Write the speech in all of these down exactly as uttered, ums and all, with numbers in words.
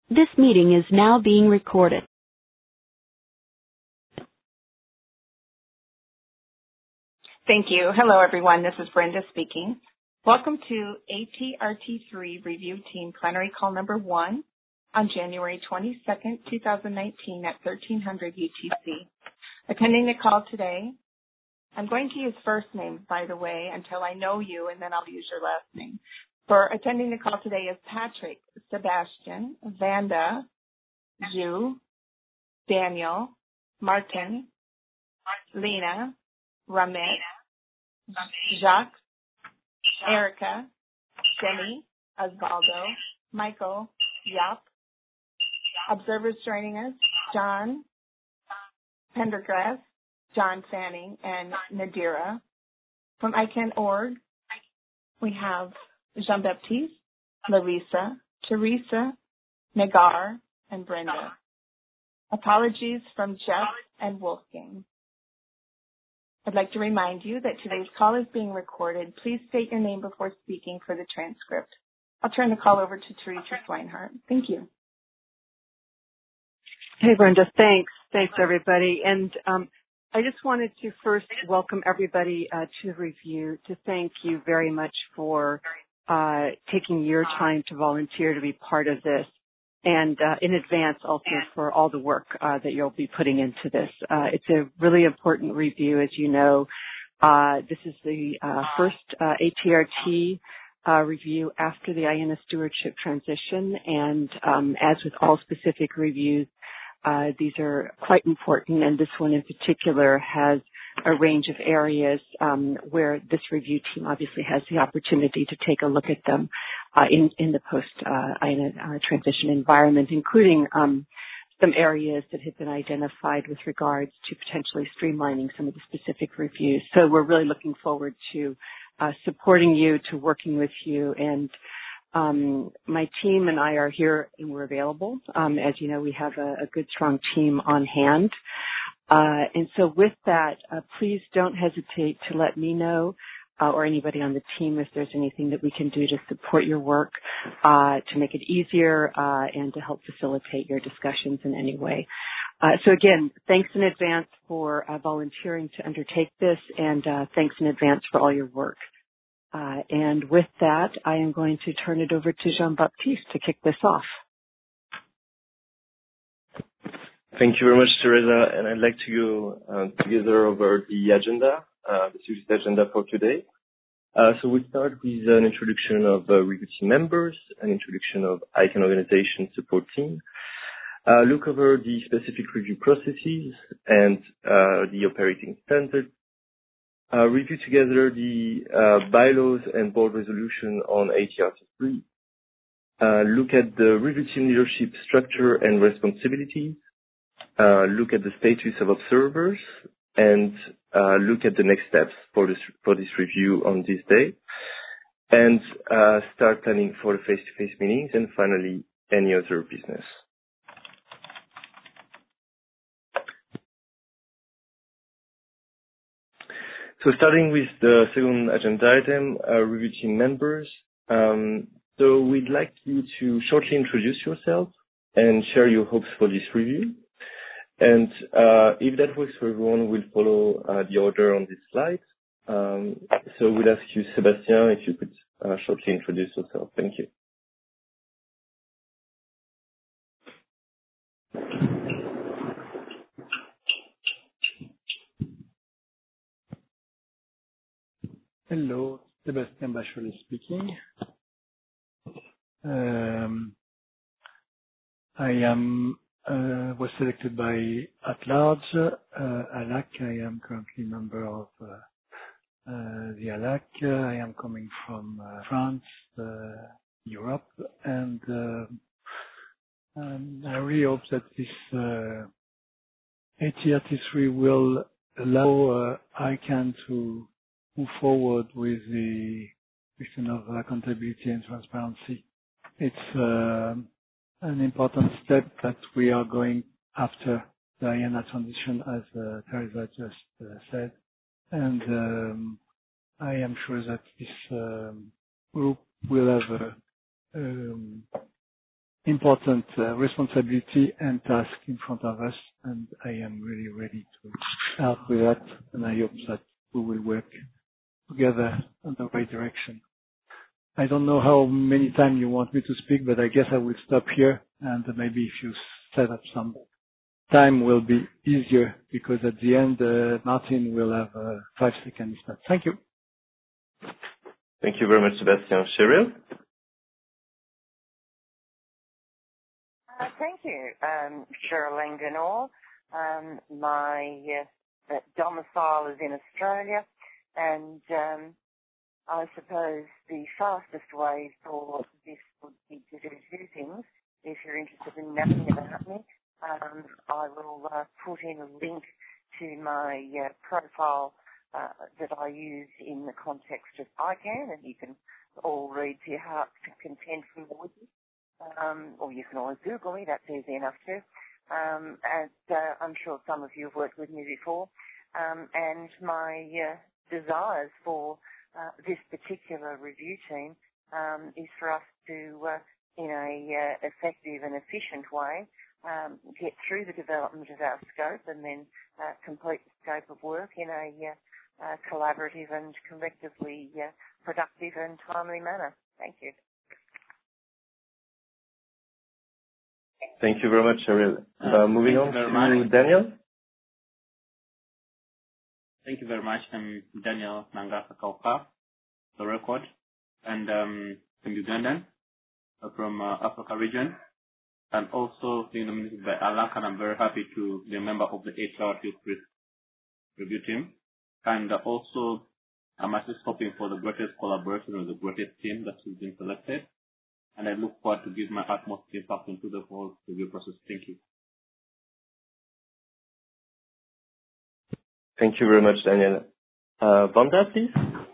This meeting is now being recorded. Thank you. Hello, everyone. This is Brenda speaking. Welcome to A T R T three Review Team Plenary Call Number one on January twenty-second, two thousand nineteen at thirteen hundred U T C. Attending the call today, I'm going to use first names, by the way, until I know you, and then I'll use your last name. For attending the call today is Patrick, Sebastian, Vanda, Ju, Daniel, Martin, Lena, Ramit, Jacques, Erica, Jenny, Osvaldo, Michael, Yap. Observers joining us, John Pendergrass, John Fanning, and Nadira. From I C A N dot org, we have Jean-Baptiste, Larissa, Teresa, Nagar, and Brenda. Apologies from Jeff and Wolfgang. I'd like to remind you that today's call is being recorded. Please state your name before speaking for the transcript. I'll turn the call over to Teresa Swinehart. Thank you. Hey, Brenda. Thanks. Thanks, everybody. And um, I just wanted to first welcome everybody uh, to the review, to thank you very much for uh, taking your time to volunteer to be part of this, and uh, in advance also for all the work uh, that you'll be putting into this. Uh, it's a really important review, as you know. Uh, this is the uh, first uh, A T R T uh, review after the I A N A stewardship transition, and um, as with all specific reviews, uh, these are quite important, and this one in particular has a range of areas um, where this review team obviously has the opportunity to take a look at them uh, in, in the post-I A N A uh, transition environment, including um, some areas that have been identified with regards to potentially streamlining some of the specific reviews. So we're really looking forward to uh, supporting you, to working with you, and um, my team and I are here and we're available. Um, as you know, we have a, a good, strong team on hand. Uh, and so with that, uh, please don't hesitate to let me know uh, or anybody on the team if there's anything that we can do to support your work, uh, to make it easier uh, and to help facilitate your discussions in any way. Uh, so again, thanks in advance for uh, volunteering to undertake this, and uh, thanks in advance for all your work. Uh, and with that, I am going to turn it over to Jean-Baptiste to kick this off. Thank you very much, Teresa, and I'd like to go uh, together over the agenda, uh, the student agenda for today. Uh, so we start with an introduction of uh, review team members, an introduction of I C A N organization support team, uh, look over the specific review processes and uh, the operating standards, uh, review together the uh, bylaws and board resolution on A T R T three, uh, look at the review team leadership structure and responsibilities, Uh, look at the status of observers, and uh, look at the next steps for this for this review on this day, and uh, start planning for the face-to-face meetings, and finally any other business. So starting with the second agenda item, uh, review team members. Um, so we'd like you to shortly introduce yourself and share your hopes for this review. And uh, if that works for everyone, we'll follow uh, the order on this slide. Um, so we'll ask you, Sebastian, if you could uh, shortly introduce yourself. Thank you. Hello, Sebastian Bacholet speaking. Um, I am Uh, was selected by At Large, uh, A L A C. I am currently member of uh, uh, the A L A C. Uh, I am coming from uh, France, uh, Europe, and uh, um, I really hope that this uh, A T R T three will allow uh, I C A N to move forward with the question of accountability and transparency. It's uh, an important step that we are going after the I A N A transition, as uh, Teresa just uh, said. And um, I am sure that this um, group will have a, um, important uh, responsibility and task in front of us, and I am really ready to help with that, and I hope that we will work together in the right direction. I don't know how many times you want me to speak, but I guess I will stop here, and maybe if you set up some time will be easier, because at the end, uh, Martin will have uh, five seconds. Thank you. Thank you very much, Sebastian. Cheryl? Uh, thank you, um, Cheryl Langanor. Um, my uh, domicile is in Australia, and um, I suppose the fastest way for this would be to do two things. If you're interested in knowing about me, um, I will uh, put in a link to my uh, profile uh, that I use in the context of I CANN, and you can all read to your heart's content from the wiki. Um, or you can always Google me, that's easy enough too. Um, and uh, I'm sure some of you have worked with me before. Um, and my uh, desires for uh, this particular review team um, is for us to, uh, in a uh, effective and efficient way, um, get through the development of our scope and then uh, complete the scope of work in a uh, uh, collaborative and collectively uh, productive and timely manner. Thank you. Thank you very much, Cheryl. Uh, uh, moving on to much. Daniel. Thank you very much. I'm Daniel Nangasa Kauka, the record, and um, I'm Ugandan uh, from uh, Africa region, and also being nominated by Alak, and I'm very happy to be a member of the A T R T three review team. And uh, also, I'm actually hoping for the greatest collaboration with the greatest team that has been selected. And I look forward to give my utmost impact into the whole review process. Thank you. Thank you very much, Daniel. Uh, Vanda, please.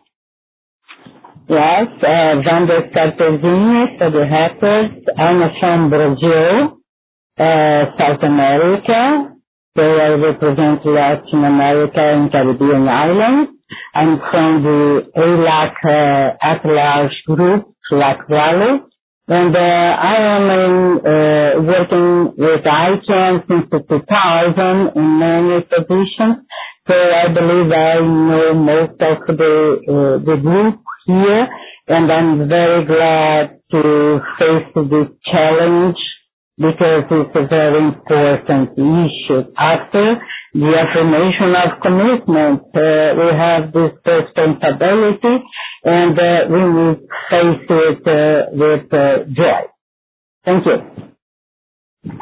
Yes, uh, Vanda Scarpezini for the record. I'm from Brazil, uh, South America. So I represent Latin America and Caribbean islands. I'm from the A L A C uh, at-large group, Lac Valley. And uh, I am in, uh, working with I CANN since two thousand in many positions. So I believe I know most of the uh, the group here, and I'm very glad to face this challenge because it's a very important issue. After the affirmation of commitment, uh, we have this responsibility, and uh, we will face it uh, with uh, joy. Thank you.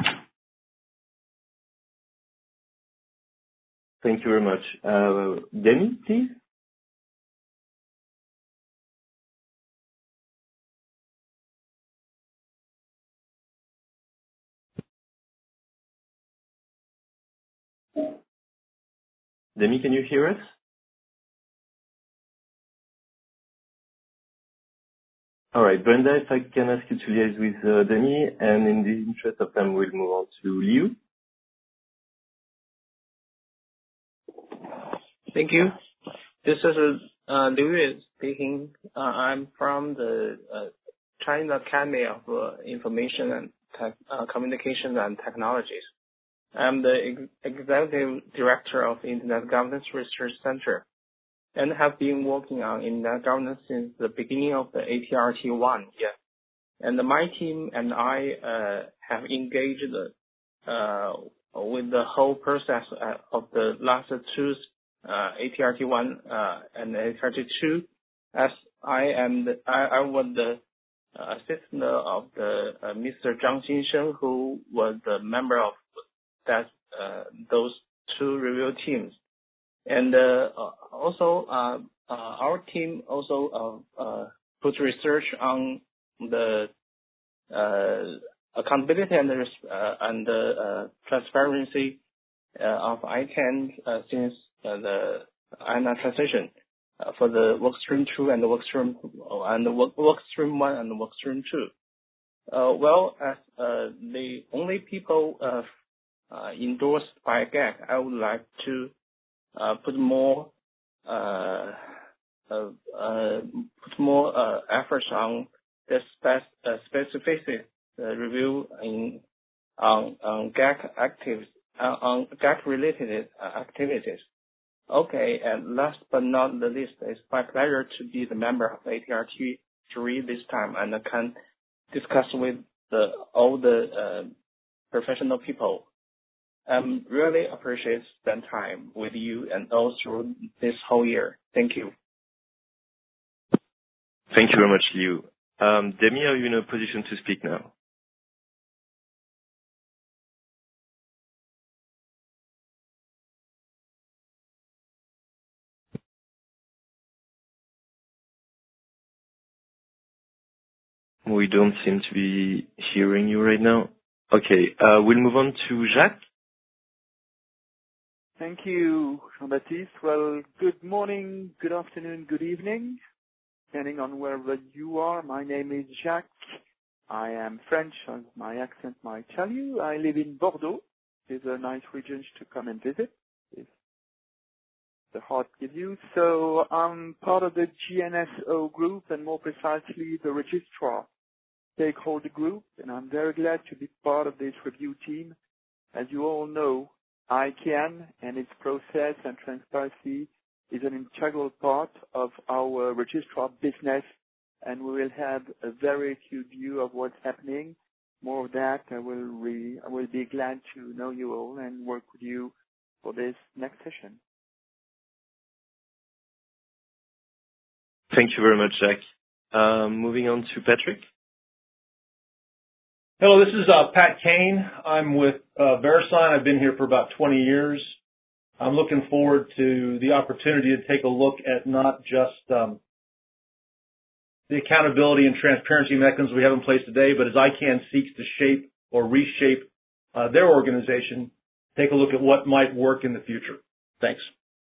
Thank you very much. Uh, Demi, please. Demi, can you hear us? All right, Brenda, if I can ask you to liaise with uh, Demi, and in the interest of time, we'll move on to Liu. Thank you. This is uh, Liu speaking. Uh, I'm from the uh, China Academy of uh, Information and Tech, uh, Communications and Technologies. I'm the ex- Executive Director of Internet Governance Research Center and have been working on Internet governance since the beginning of the A T R T one. Yeah. And my team and I uh, have engaged uh, with the whole process of the last two uh, A T R T one uh, and A T R T two, as I am the, I, I was the uh, assistant of the uh, Mister Zhang Xinsheng, who was the member of that uh, those two review teams. And uh, also, uh, uh, our team also uh, uh, put research on the uh, accountability and the uh, and the uh, transparency uh, of I CANN uh, since uh, the I N A transition uh, for the workstream two and the workstream and the work, workstream one and the workstream two. Uh, well, as uh, the only people uh, uh, endorsed by G A C, I would like to uh, put more uh, uh, uh, put more uh, efforts on the spec- uh, specificity the review in on on G A C activities uh, on G A C related activities. Okay, and last but not the least, it's my pleasure to be the member of A T R T three this time, and I can discuss with the all the uh, professional people. I'm really appreciate spend time with you and all through this whole year. Thank you. Thank you very much, Liu. Um, Demi, are you in a position to speak now? We don't seem to be hearing you right now. Okay, uh, we'll move on to Jacques. Thank you, Jean-Baptiste. Well, good morning, good afternoon, good evening, depending on wherever you are. My name is Jacques. I am French, as my accent might tell you. I live in Bordeaux. It's a nice region to come and visit, if the heart gives you. So I'm part of the G N S O group, and more precisely, the registrar stakeholder group, and I'm very glad to be part of this review team. As you all know, I C A N and its process and transparency is an integral part of our registrar business, and we will have a very acute view of what's happening. More of that, I will, re, I will be glad to know you all and work with you for this next session. Thank you very much, Jacques. Um, moving on to Patrick. Hello, this is uh, Pat Kane. I'm with uh, VeriSign. I've been here for about twenty years. I'm looking forward to the opportunity to take a look at not just um, the accountability and transparency mechanisms we have in place today, but as I C A N seeks to shape or reshape uh, their organization, take a look at what might work in the future. Thanks.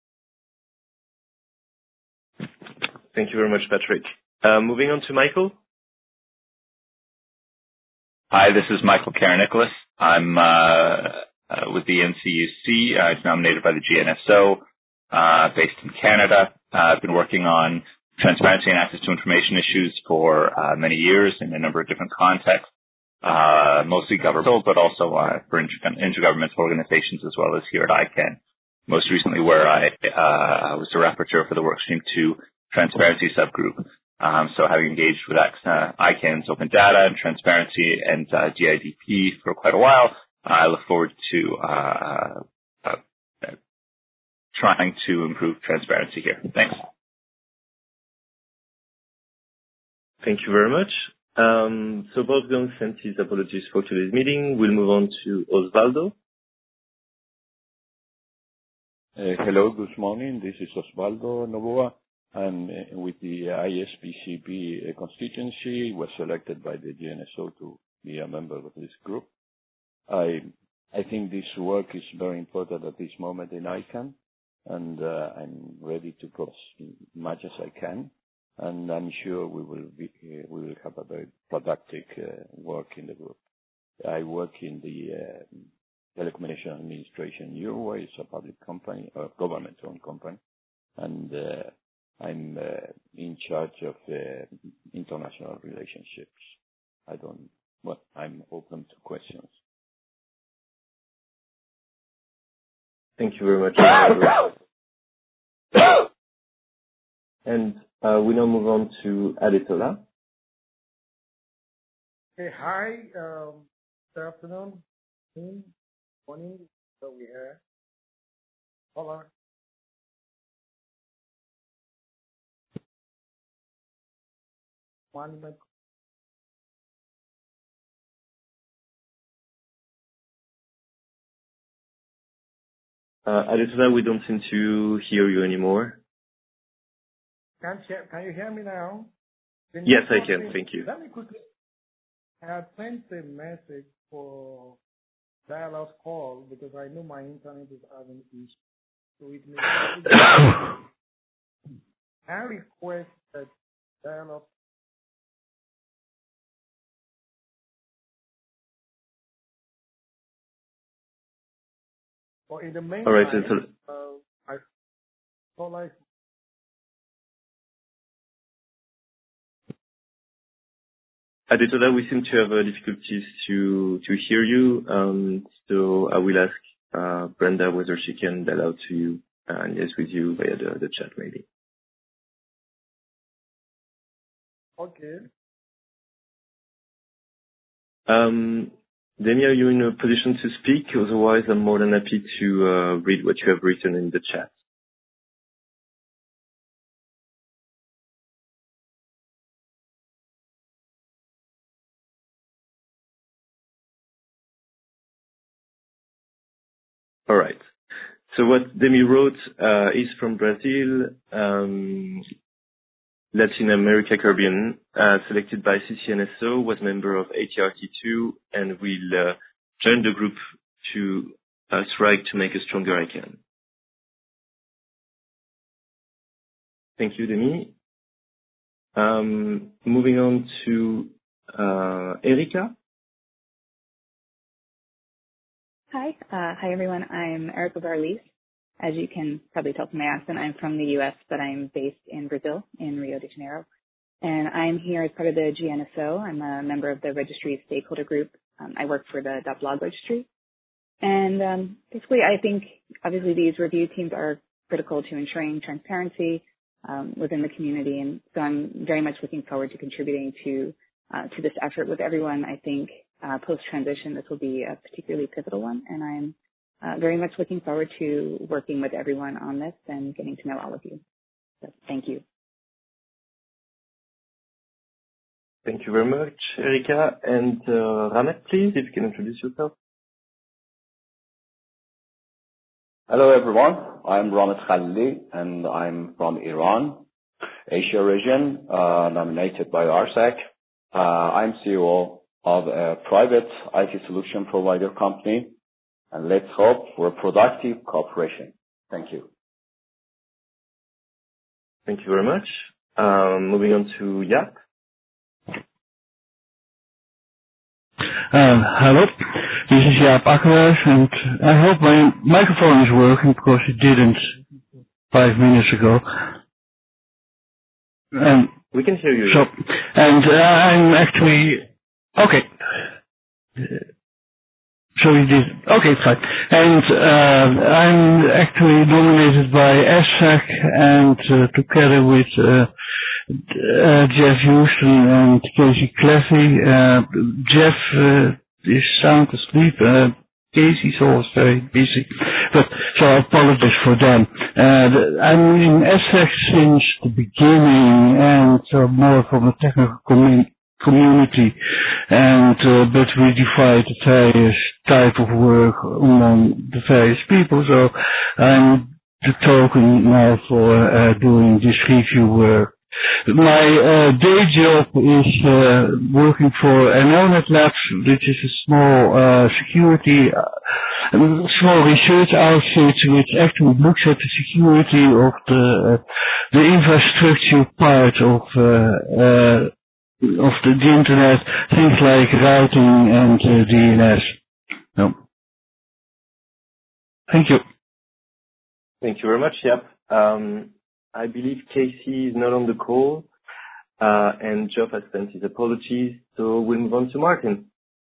Thank you very much, Patrick. Uh, moving on to Michael. Hi, this is Michael Karen-Nicholas. I'm uh, uh, with the N C U C. I was nominated by the G N S O, uh, based in Canada. Uh, I've been working on transparency and access to information issues for uh, many years in a number of different contexts, uh, mostly governmental, but also uh, for inter- intergovernmental organizations as well as here at I C A N. Most recently, where I uh, was the rapporteur for the Workstream two Transparency Subgroup. Um, so having engaged with uh, I C A N's open data and transparency and uh, D I D P for quite a while, uh, I look forward to uh, uh, uh, trying to improve transparency here. Thanks. Thank you very much. Um, so Wolfgang sent his apologies for today's meeting. We'll move on to Osvaldo. Uh, hello, good morning. This is Osvaldo Novoa. I'm uh, with the I S P C P uh, constituency, was selected by the G N S O to be a member of this group. I I think this work is very important at this moment in I C A N, and uh, I'm ready to go as much as I can, and I'm sure we will be, uh, we will have a very productive uh, work in the group. I work in the uh, Telecommunication Administration Uruguay. It's a public company, a government-owned company, and uh, I'm uh, in charge of uh, international relationships. I don't, well, I'm open to questions. Thank you very much. And uh, we now move on to Adetola. Hey, hi. Um, good afternoon, morning, morning. So we are. Hola. Monument. Uh, Adetola, we don't seem to hear you anymore. Can you, can you hear me now? Can yes, you I can. me? Thank you. Let me quickly. I had sent a message for dialogue call because I know my internet is having issues. So it may I request that dialogue. Or in the meantime, all right, so, uh, I feel like Adetola, we seem to have uh, difficulties to to hear you, um, so I will ask uh, Brenda whether she can dial out to you and liaise with you via the, the chat, maybe. Okay. Um, Demi, are you in a position to speak? Otherwise, I'm more than happy to uh, read what you have written in the chat. All right. So what Demi wrote uh, is from Brazil, um, Latin America, Caribbean, uh, selected by C C N S O, was member of A T R T two, and will uh, join the group to uh, strike to make a stronger I C A N. Thank you, Demi. Um, moving on to uh, Erika. Hi. Uh, hi, everyone. I'm Erika Barlis. As you can probably tell from my accent, I'm from the U S, but I'm based in Brazil, in Rio de Janeiro. And I'm here as part of the G N S O. I'm a member of the registry stakeholder group. Um, I work for the .blog registry. And um, basically, I think, obviously, these review teams are critical to ensuring transparency um, within the community. And so I'm very much looking forward to contributing to uh, to this effort with everyone. I think uh, post-transition, this will be a particularly pivotal one. And I'm uh, very much looking forward to working with everyone on this and getting to know all of you. So thank you. Thank you very much, Erika. And uh, Ramet, please, if you can introduce yourself. Hello, everyone. I'm Ramet Khalili, and I'm from Iran, Asia region, uh, nominated by R S A C. Uh, I'm C E O of a private I T solution provider company, and let's hope for a productive cooperation. Thank you. Thank you very much. Um, moving on to Jaap. Uh, hello, this is Jaap Akkerhuis, and I hope my microphone is working because it didn't five minutes ago. And we can hear you. So, and uh, I'm actually okay. So you did okay, fine. And uh, I'm actually nominated by S A C and uh, together with uh, uh, Jeff Houston and Casey Cleffy. Uh, Jeff uh, is sound asleep. Uh, Casey's always very busy, but so I apologize for them. Uh, I'm in S A C since the beginning, and uh, more from a technical community. community and uh, but we divide the various type of work among the various people, so I'm the token now for uh, doing this review work. My uh, day job is uh, working for Anonet Labs, which is a small uh, security, uh, small research outfit which actually looks at the security of the uh, the infrastructure part of uh, uh, of the, the internet, things like routing and uh, D N S. No. Thank you. Thank you very much, Jaap. Um, I believe Casey is not on the call, uh, and Geoff has sent his apologies, so we'll move on to Martin.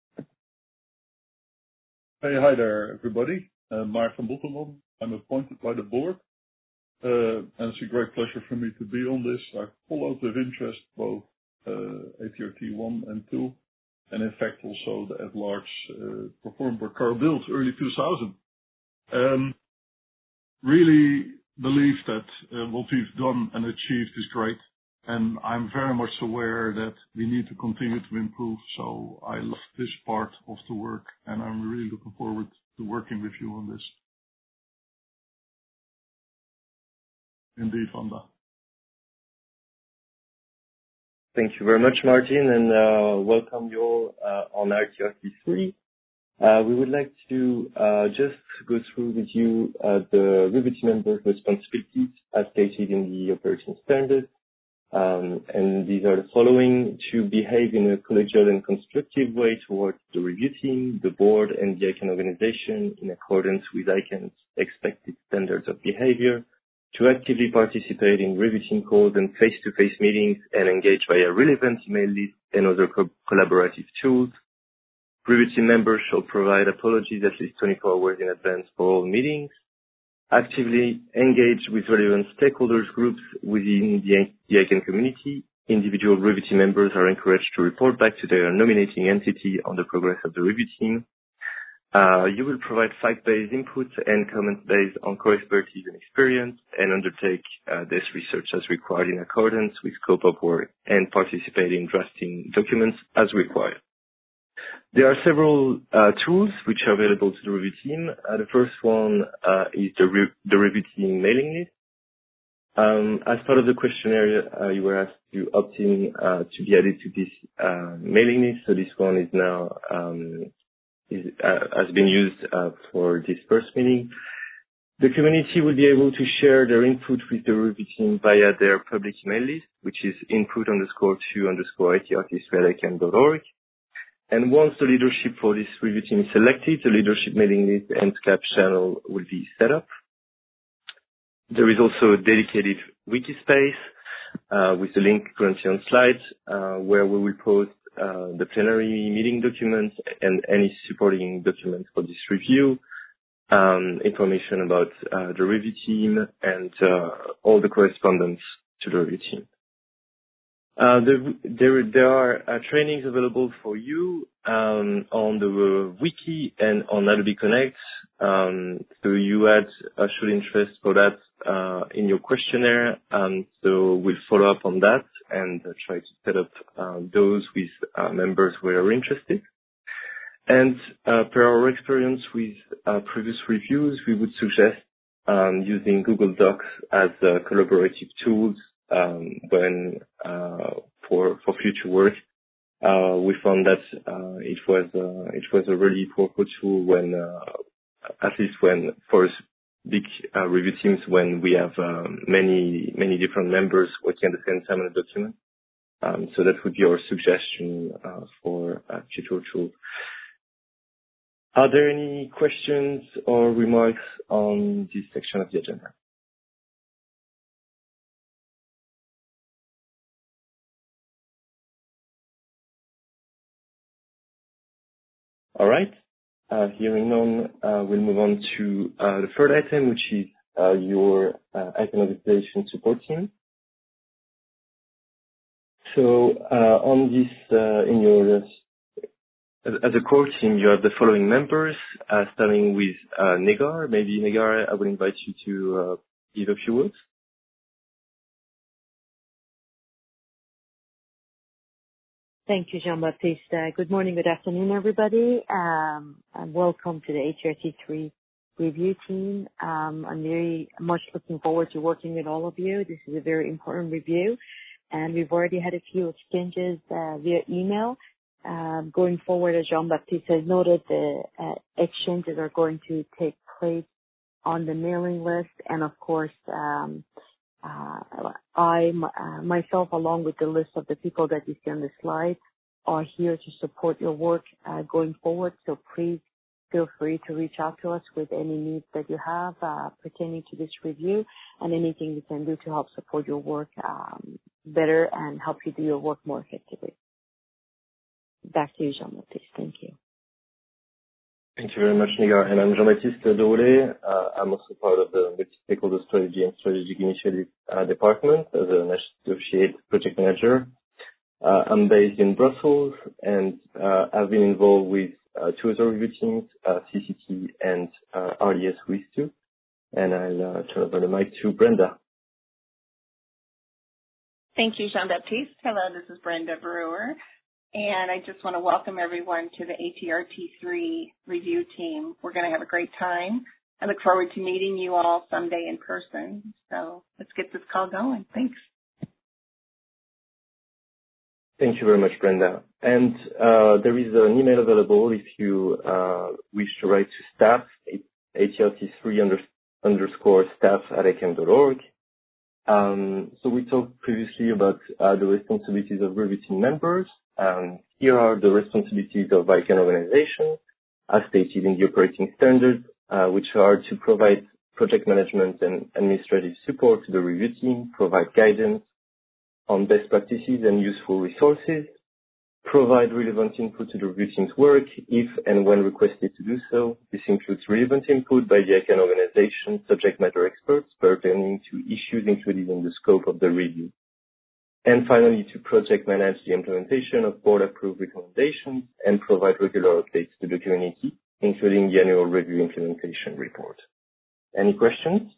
Hey, hi there, everybody. Uh, Mark van Bottelman. I'm appointed by the board, uh, and it's a great pleasure for me to be on this. I followed with interest both Uh, A T R T one and two, and in fact also the at-large uh, performed by Carl Bildt early two thousand. Um, really believe that uh, what we've done and achieved is great, and I'm very much aware that we need to continue to improve, so I love this part of the work, and I'm really looking forward to working with you on this. Indeed, Wanda. Thank you very much, Martin, and uh, welcome you all uh, on R T R T three. Uh, we would like to uh, just go through with you uh, the review team members' responsibilities as stated in the operating standard. Um, and these are the following: to behave in a collegial and constructive way towards the review team, the board, and the I C A N organization in accordance with I C A N's expected standards of behavior, to actively participate in review team calls and face-to-face meetings and engage via relevant email lists and other co- collaborative tools. Review team members shall provide apologies at least twenty-four hours in advance for all meetings. Actively engage with relevant stakeholders groups within the, the I C A N community. Individual review team members are encouraged to report back to their nominating entity on the progress of the review team. Uh, you will provide fact-based input and comments based on core expertise and experience, and undertake uh, this research as required in accordance with scope of work, and participate in drafting documents as required. There are several uh, tools which are available to the review team. Uh, the first one uh, is the, re- the review team mailing list. Um, as part of the questionnaire, uh, you were asked to opt in uh, to be added to this uh, mailing list. So this one is now um, is, uh, has been used uh, for this first meeting. The community will be able to share their input with the review team via their public email list, which is input underscore two underscore I T R T three at I C A N dot org. And once the leadership for this review team is selected, the leadership mailing list and Slack channel will be set up. There is also a dedicated wiki space uh, with the link currently on slides, uh, where we will post uh, the plenary meeting documents and any supporting documents for this review, um, information about uh, the review team, and uh, all the correspondence to the review team. Uh, there, there, there are uh, trainings available for you um, on the uh, wiki and on Adobe Connect. Um, so you had a show interest for that uh, in your questionnaire. Um, so we'll follow up on that and uh, try to set up uh, those with uh, members who are interested. And uh, per our experience with uh, previous reviews, we would suggest um, using Google Docs as uh, collaborative tools um, when uh, for for future work. Uh, we found that uh, it was uh, it was a really powerful tool when, uh, at least when for big uh, review teams, when we have um, many many different members working at the same time on a document. Um, so that would be our suggestion uh, for uh, future tools. Are there any questions or remarks on this section of the agenda? All right. Uh, hearing none, uh, we'll move on to uh, the third item, which is uh, your uh, I C A N organization support team. So uh, on this, uh, in your as, as a core team, you have the following members, uh, starting with uh, Negar. Maybe Negar, I would invite you to uh, give a few words. Thank you, Jean-Baptiste. Uh, good morning, good afternoon, everybody. Um, and welcome to the A T R T three review team. Um, I'm very much looking forward to working with all of you. This is a very important review, and we've already had a few exchanges uh, via email. Um, going forward, as Jean-Baptiste has noted, the uh, exchanges are going to take place on the mailing list, and of course, um, Uh, I, uh, myself, along with the list of the people that you see on the slide, are here to support your work uh, going forward. So please feel free to reach out to us with any needs that you have uh, pertaining to this review, and anything we can do to help support your work um, better and help you do your work more effectively. Back to you, Jean-Baptiste. Thank you. Thank you very much, Negar. And I'm Jean-Baptiste Deroulet. Uh, I'm also part of the Multi-Stakeholder Strategy and Strategic Initiative uh, Department as an associate project manager. Uh, I'm based in Brussels, and uh, I've been involved with uh, two other review teams, uh, C C T and uh, R D S W I S two. And I'll uh, turn over the mic to Brenda. Thank you, Jean-Baptiste. Hello, this is Brenda Brewer. And I just want to welcome everyone to the A T R T three review team. We're going to have a great time. I look forward to meeting you all someday in person. So let's get this call going. Thanks. Thank you very much, Brenda. And uh, there is an email available if you uh, wish to write to staff, A T R T three under, underscore staff at I C A N dot org. Um, so we talked previously about uh, the responsibilities of review team members. Um, here are the responsibilities of I C A N organization, as stated in the operating standards, uh, which are to provide project management and administrative support to the review team, provide guidance on best practices and useful resources, provide relevant input to the review team's work if and when requested to do so. This includes relevant input by the I C A N organization, subject matter experts pertaining to issues included in the scope of the review. And finally, to project manage the implementation of board-approved recommendations and provide regular updates to the community, including the annual review implementation report. Any questions?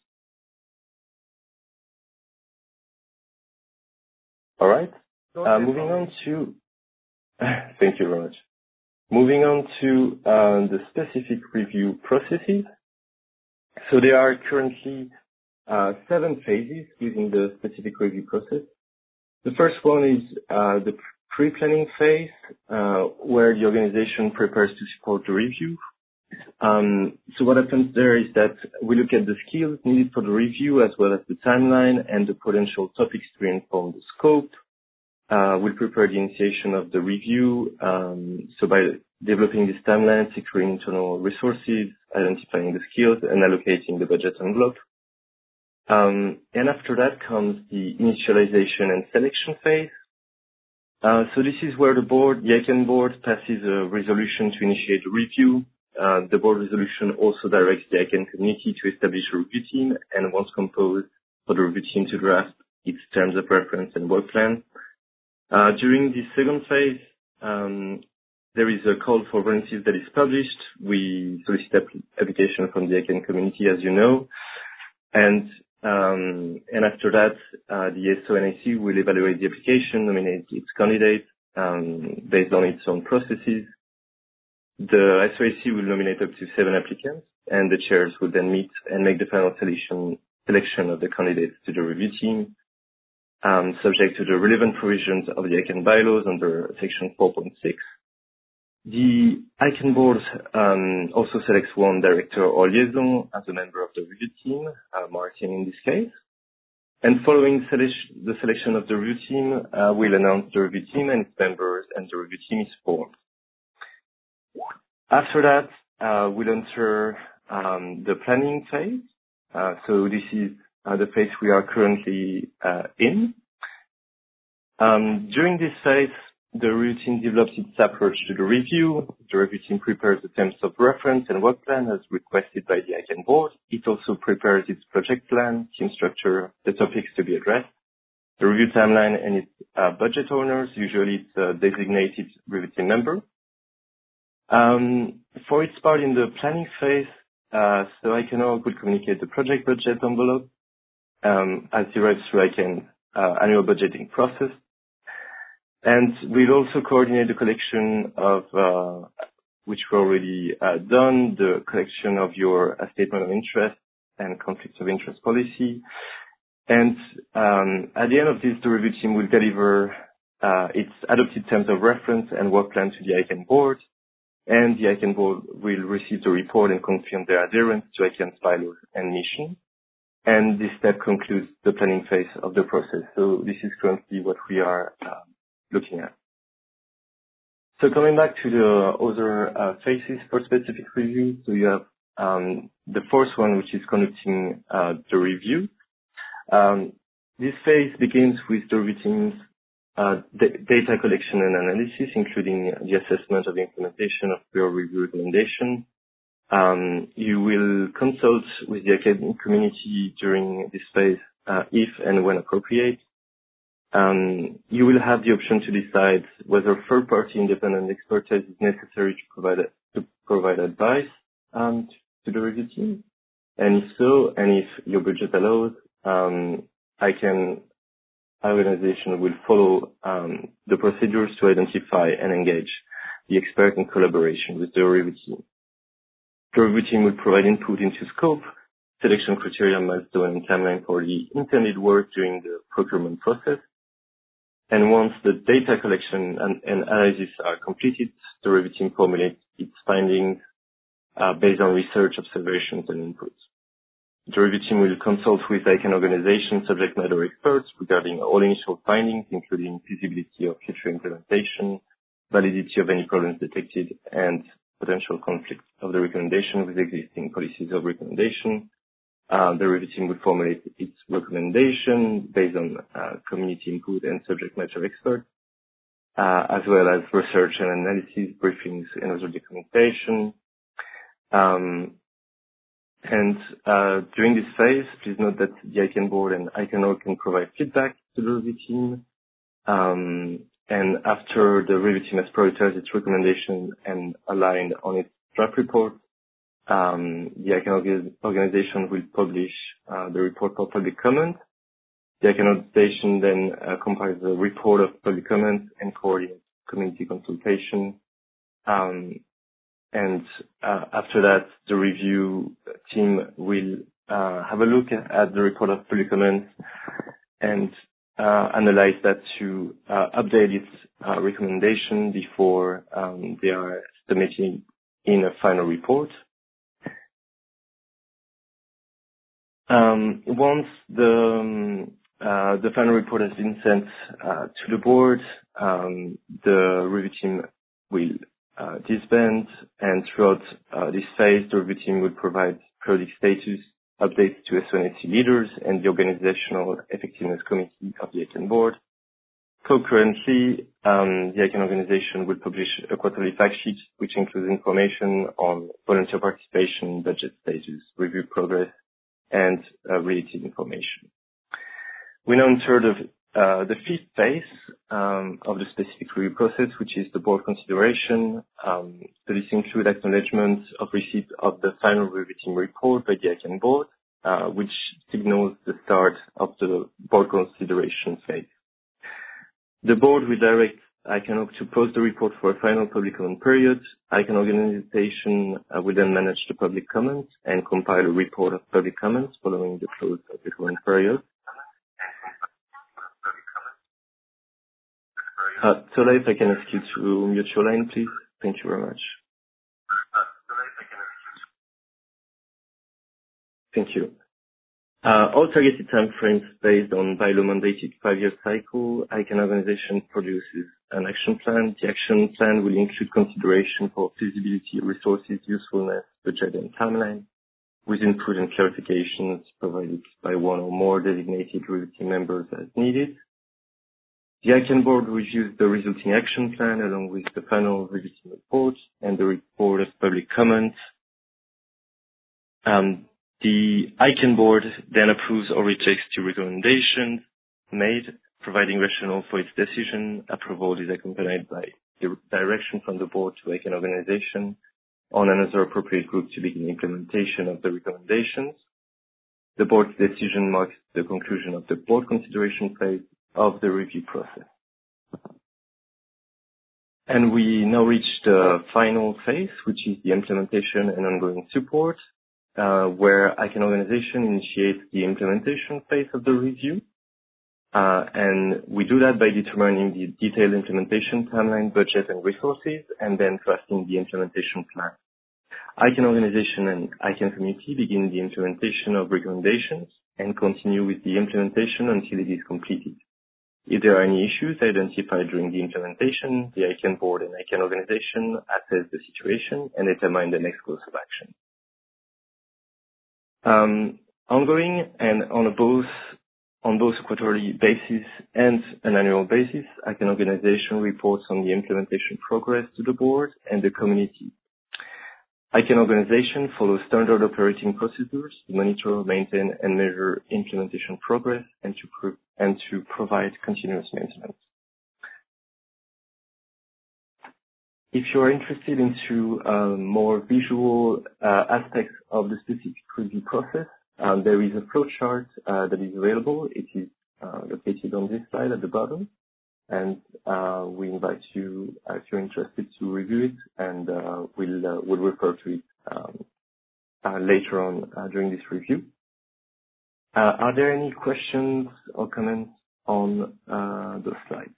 All right. Uh, moving on to Thank you very much. Moving on to uh, the specific review processes. So there are currently uh, seven phases within the specific review process. The first one is uh, the pre-planning phase, uh, where the organization prepares to support the review. Um, so what happens there is that we look at the skills needed for the review, as well as the timeline and the potential topics to inform the scope. Uh, we'll prepare the initiation of the review, um, so by developing this timeline, securing internal resources, identifying the skills, and allocating the budget envelope. Um, and after that comes the initialization and selection phase. Uh, so this is where the board, the I C A N board, passes a resolution to initiate the review. Uh, the board resolution also directs the I C A N community to establish a review team, and once composed, for the review team to draft its terms of reference and work plan. Uh, during this second phase, um, there is a call for volunteers that is published. We solicit application from the I C A N community, as you know. And um, and after that, uh, the S O N I C will evaluate the application, nominate its candidate um, based on its own processes. The S O N I C will nominate up to seven applicants, and the chairs will then meet and make the final selection selection of the candidates to the review team. Um, subject to the relevant provisions of the I C A N bylaws under section four point six. The I C A N board um, also selects one director or liaison as a member of the review team, uh, Martin in this case. And following sele- the selection of the review team, uh, we'll announce the review team and its members, and the review team is formed. After that, uh, we'll enter um, the planning phase. Uh, so this is Uh, the phase we are currently uh, in. Um, during this phase, the review team develops its approach to the review. The review team prepares the terms of reference and work plan as requested by the I C A N board. It also prepares its project plan, team structure, the topics to be addressed, the review timeline, and its uh, budget owners. Usually it's a designated review team member. Um, for its part in the planning phase, uh, so I C A N could communicate the project budget envelope, Um, as derived through I C A N uh, annual budgeting process. And we'll also coordinate the collection of, uh, which we already uh, done, the collection of your uh, statement of interest and conflict of interest policy. And um, at the end of this, the review team will deliver uh, its adopted terms of reference and work plan to the I C A N board. And the I C A N board will receive the report and confirm their adherence to I C A N's bylaws and mission. And this step concludes the planning phase of the process. So this is currently what we are uh, looking at. So coming back to the other uh, phases for specific review, so you have um, the fourth one, which is conducting uh, the review. Um, this phase begins with the review team's uh, d- data collection and analysis, including the assessment of the implementation of peer review recommendation. Um, you will consult with the academic community during this phase, uh, if and when appropriate. Um, you will have the option to decide whether third-party independent expertise is necessary to provide to provide advice um, to the review team, and if so, and if your budget allows, um, I C A N organization will follow um, the procedures to identify and engage the expert in collaboration with the review team. The review team will provide input into scope, selection criteria, milestone, and timeline for the intended work during the procurement process. And once the data collection and, and analysis are completed, the review team formulates its findings uh, based on research, observations, and inputs. The review team will consult with I C A N organization subject matter experts regarding all initial findings, including feasibility of future implementation, validity of any problems detected, and potential conflict of the recommendation with existing policies of recommendation. Uh, the review team will formulate its recommendation based on uh, community input and subject matter experts. uh, as well as research and analysis, briefings, and other documentation. Um, and uh, during this phase, please note that the I C A N board and I C A N org can provide feedback to the review team. Um, and after the review team has prioritized its recommendation and aligned on its draft report, um, the I C A N organization will publish uh, the report for public comment. The I C A N organization then uh, compiles a report of public comments and coordinates community consultation. Um, and uh, after that, the review team will uh, have a look at the report of public comments and uh, analyze that to uh, update its uh, recommendation before um, they are submitting in a final report. Um, once the um, uh, the final report has been sent uh, to the board, um, the review team will uh, disband, and throughout uh, this phase, the review team will provide periodic status updates to S one A C leaders and the Organizational Effectiveness Committee of the I C A N board. Concurrently, um, the I C A N organization will publish a quarterly fact sheet which includes information on volunteer participation, budget status, review progress, and uh, related information. We now enter the, uh, the fifth phase um, of the specific review process, which is the board consideration. Um, so this includes acknowledgement of receipt of the final review team report by the I C A N board, uh, which signals the start of the board consideration phase. The board will direct I C A N org to post the report for a final public comment period. I C A N organization uh, will then manage the public comments and compile a report of public comments following the close of the comment period. Uh, Tola, if I can ask you to mute your line, please. Thank you very much. Thank you. Uh, all targeted timeframes based on bylaw mandated five-year cycle. I C A N organization produces an action plan. The action plan will include consideration for feasibility, resources, usefulness, budget, and timeline, with input and clarifications provided by one or more designated review team members as needed. The I C A N board reviews the resulting action plan along with the final review team report and the report of public comments. Um, The I C A N board then approves or rejects the recommendations made, providing rationale for its decision. Approval is accompanied by the direction from the board to I C A N organization on another appropriate group to begin implementation of the recommendations. The board's decision marks the conclusion of the board consideration phase of the review process. And we now reach the final phase, which is the implementation and ongoing support. Uh, where I C A N organization initiates the implementation phase of the review. Uh, and we do that by determining the detailed implementation timeline, budget, and resources, and then drafting the implementation plan. I C A N organization and I C A N community begin the implementation of recommendations and continue with the implementation until it is completed. If there are any issues identified during the implementation, the I C A N board and I C A N organization assess the situation and determine the next course of action. Um, ongoing and on a both on both a quarterly basis and an annual basis, I C A N organization reports on the implementation progress to the board and the community. I C A N organization follows standard operating procedures to monitor, maintain, and measure implementation progress and to pro- and to provide continuous maintenance. If you are interested into uh, more visual uh, aspects of the specific review process, um, there is a flowchart uh, that is available. It is uh, located on this slide at the bottom, and uh, we invite you, uh, if you're interested, to review it, and uh, we'll uh, we'll refer to it um, uh, later on uh, during this review. Uh, are there any questions or comments on uh, those slides?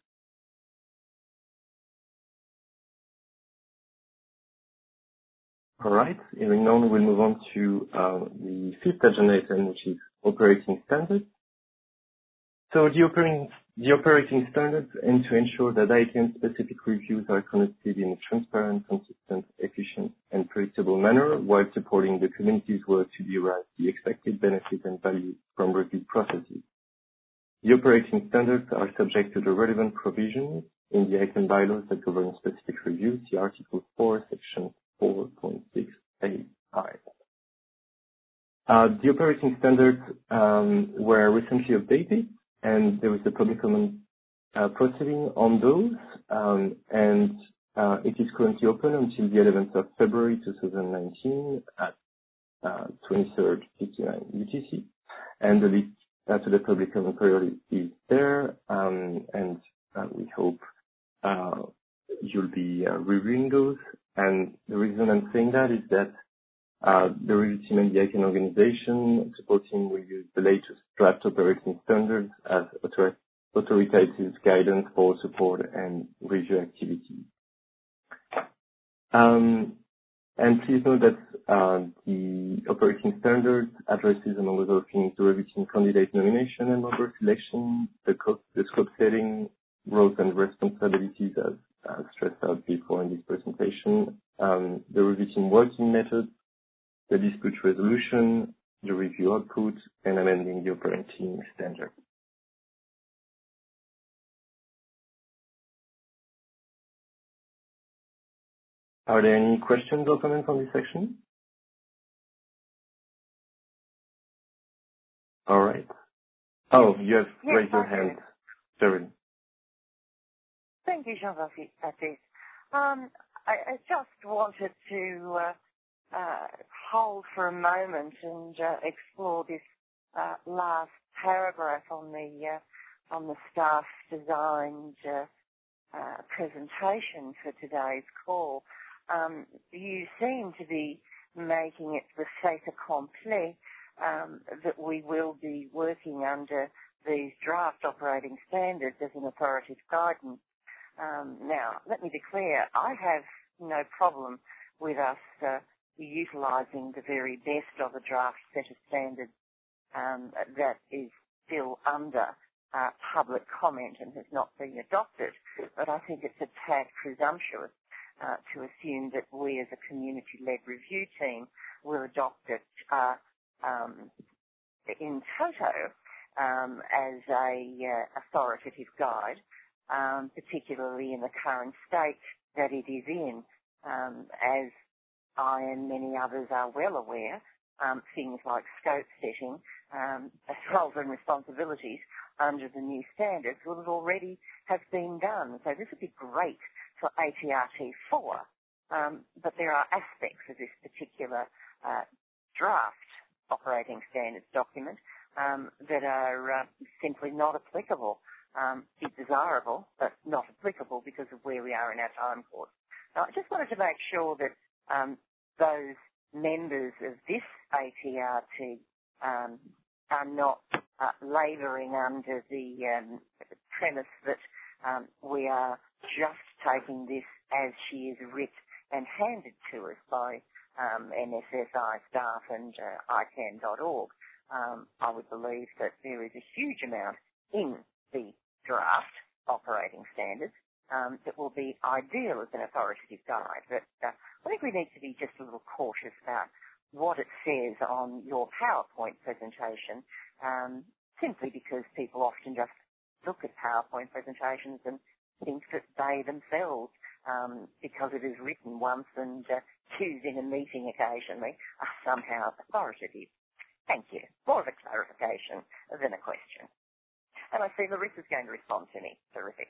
All right. Hearing none, we'll move on to uh, the fifth agenda item, which is operating standards. So the operating, the operating standards aim to ensure that I C A N-specific reviews are conducted in a transparent, consistent, efficient, and predictable manner while supporting the community's work to derive the expected benefits and value from review processes. The operating standards are subject to the relevant provisions in the I C A N bylaws that govern specific review, see Article four, Section four point six A I. Uh, the operating standards um, were recently updated, and there was a public comment uh, proceeding on those, um, and uh, it is currently open until the eleventh of February two thousand nineteen at uh, twenty-third fifty-nine U T C, and the link uh, to the public comment period is there, um, and uh, we hope uh, you'll be uh, reviewing those. And the reason I'm saying that is that Uh, the review team and the I C A N organization supporting will use the latest draft operating standards as author- authoritative guidance for support and review activities. Um, and please note that uh, the operating standards addresses, among other things, the review team candidate nomination and member selection, the, co- the scope setting, roles and responsibilities as, as stressed out before in this presentation, um, the review team working methods, the dispute resolution, the review output, and amending the operating standard. Are there any questions or comments on this section? All right. Oh, you have yes, raised your hand, Sharon. Thank you, Jean-Baptiste. Um, I, I just wanted to uh, uh, hold for a moment and uh, explore this uh, last paragraph on the uh, on the staff-designed uh, uh, presentation for today's call. Um, you seem to be making it the fait accompli um, that we will be working under these draft operating standards as an authoritative guidance. Um, now, let me be clear, I have no problem with us uh, utilising the very best of a draft set of standards um, that is still under uh, public comment and has not been adopted. But I think it's a tad presumptuous uh, to assume that we as a community-led review team will adopt it uh, um, in toto um, as a uh, authoritative guide, um, particularly in the current state that it is in. Um, as I and many others are well aware, um, things like scope setting, um, roles and responsibilities under the new standards will already have been done. So this would be great for A T R T four, um, but there are aspects of this particular uh, draft operating standards document um, that are uh, simply not applicable. Um, be desirable, but not applicable because of where we are in our time course. Now, I just wanted to make sure that um, those members of this A T R T um, are not uh, labouring under the um, premise that um, we are just taking this as she is writ and handed to us by um, N S S I staff and uh, I C A N dot org. Um, I would believe that there is a huge amount in the draft operating standards um, that will be ideal as an authoritative guide. But uh, I think we need to be just a little cautious about what it says on your PowerPoint presentation, um, simply because people often just look at PowerPoint presentations and think that they themselves, um, because it is written once and uh, used in a meeting occasionally, are somehow authoritative. Thank you. More of a clarification than a question. And I see Larissa's going to respond to me. Terrific.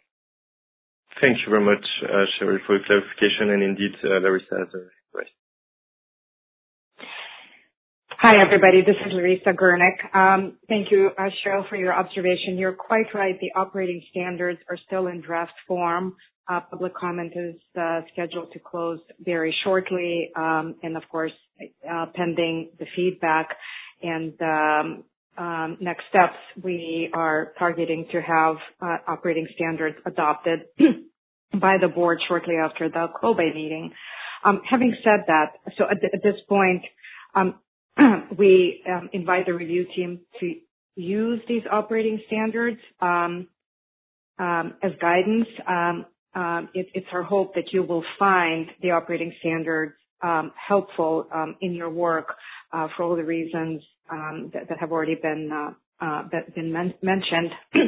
Thank you very much, uh, Cheryl, for the clarification. And indeed, uh, Larissa has a request. Hi, everybody. This is Larissa Gurnick. Um, thank you, uh, Cheryl, for your observation. You're quite right. The operating standards are still in draft form. Uh, public comment is uh, scheduled to close very shortly, um, and of course, uh, pending the feedback and um, um, next steps, we are targeting to have uh, operating standards adopted by the board shortly after the C O B E meeting. Um, having said that, so at, th- at this point, um, we um, invite the review team to use these operating standards um, um, as guidance. Um, um, it, it's our hope that you will find the operating standards um, helpful um, in your work uh, for all the reasons um, that, that have already been uh, uh, been men- mentioned.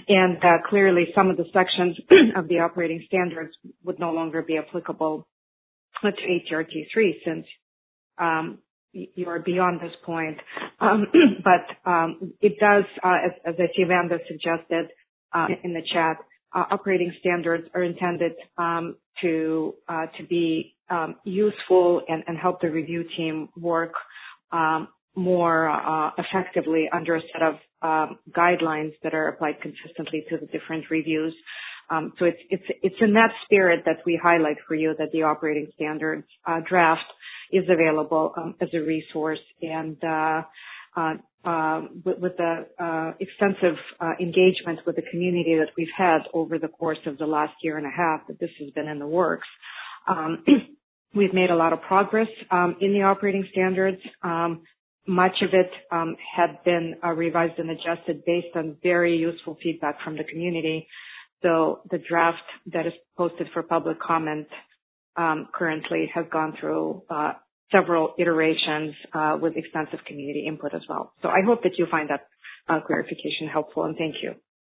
And uh, clearly some of the sections of the operating standards would no longer be applicable to A T R T three since um, you're beyond this point. Um, but um, it does, uh, as, as I see Vanda suggested uh, in the chat, uh, operating standards are intended um, to uh, to be um, useful and, and help the review team work um, more uh, effectively under a set of um, guidelines that are applied consistently to the different reviews. Um, so it's it's it's in that spirit that we highlight for you that the operating standards uh, draft is available um, as a resource, and uh, uh, uh, with, with the uh, extensive uh, engagement with the community that we've had over the course of the last year and a half that this has been in the works. Um, we've made a lot of progress um, in the operating standards. Um, much of it um, had been uh, revised and adjusted based on very useful feedback from the community. So the draft that is posted for public comment um, currently has gone through uh, several iterations uh, with extensive community input as well. So I hope that you find that uh, clarification helpful, and thank you.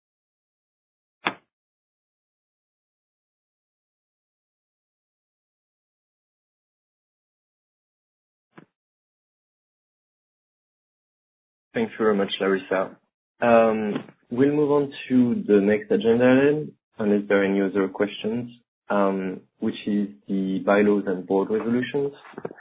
Thank you very much, Larissa. Um, we'll move on to the next agenda item, unless there are any other questions, um, which is the bylaws and board resolutions.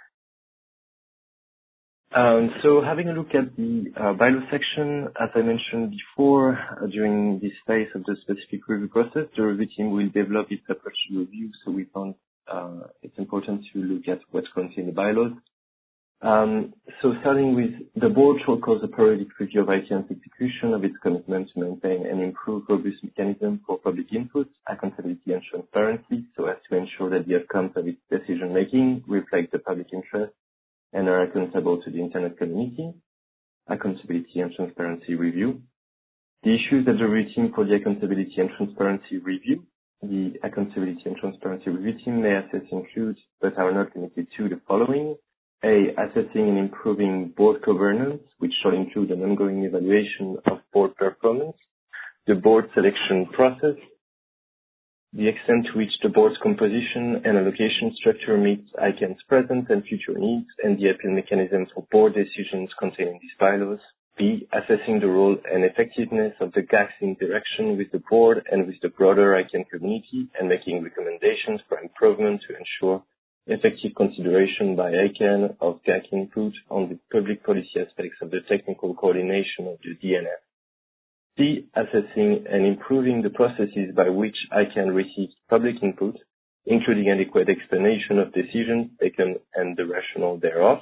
Um, so having a look at the uh, bylaw section, as I mentioned before, uh, during this phase of the specific review process, the review team will develop its approach to review, so we found uh, it's important to look at what's contained in the bylaws. Um, so starting with the board shall cause a periodic review of I T N's execution of its commitment to maintain and improve robust mechanisms for public input, accountability and transparency, so as to ensure that the outcomes of its decision making reflect the public interest and are accountable to the internet community. Accountability and transparency review. The issues that the review team for the accountability and transparency review. The accountability and transparency review team may assess include, but are not limited to, the following. A, assessing and improving board governance, which shall include an ongoing evaluation of board performance, the board selection process, the extent to which the board's composition and allocation structure meets I C A N's present and future needs, and the appeal mechanism for board decisions contained in these bylaws. B, assessing the role and effectiveness of the G A C's interaction with the board and with the broader I C A N community, and making recommendations for improvement to ensure effective consideration by I C A N of G A C input on the public policy aspects of the technical coordination of the D N S. C, assessing and improving the processes by which I C A N receives public input, including adequate explanation of decisions taken and the rationale thereof.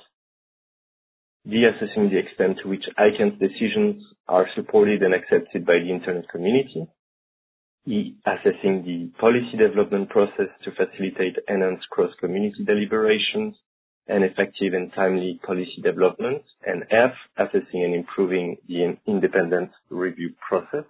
D, assessing the extent to which I C A N's decisions are supported and accepted by the internet community. E, assessing the policy development process to facilitate enhanced cross-community deliberations and effective and timely policy development. And F, assessing and improving the independent review process.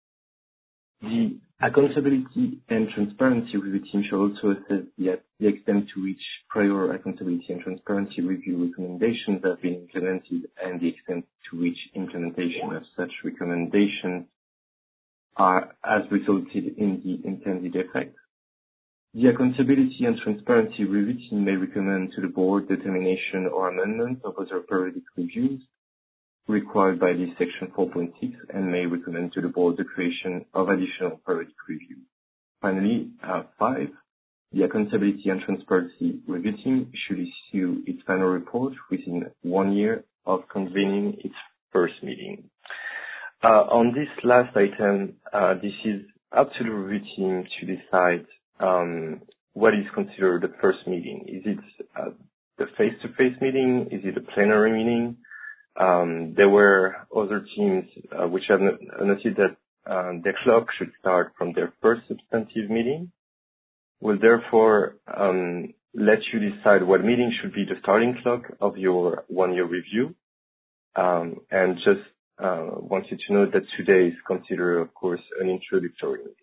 The accountability and transparency review team shall also assess the, the extent to which prior accountability and transparency review recommendations have been implemented and the extent to which implementation of such recommendations are has resulted in the intended effect. The accountability and transparency review team may recommend to the board determination or amendment of other periodic reviews required by this section four point six and may recommend to the board the creation of additional periodic reviews. Finally, uh, five, the accountability and transparency review team should issue its final report within one year of convening its first meeting. Uh, on this last item, uh, this is up to the review team to decide um, what is considered the first meeting. Is it uh, the face-to-face meeting? Is it a plenary meeting? Um, there were other teams uh, which have noted that uh, their clock should start from their first substantive meeting. We'll therefore um, let you decide what meeting should be the starting clock of your one-year review, um, and just Uh, want you to know that today is considered, of course, an introductory meeting.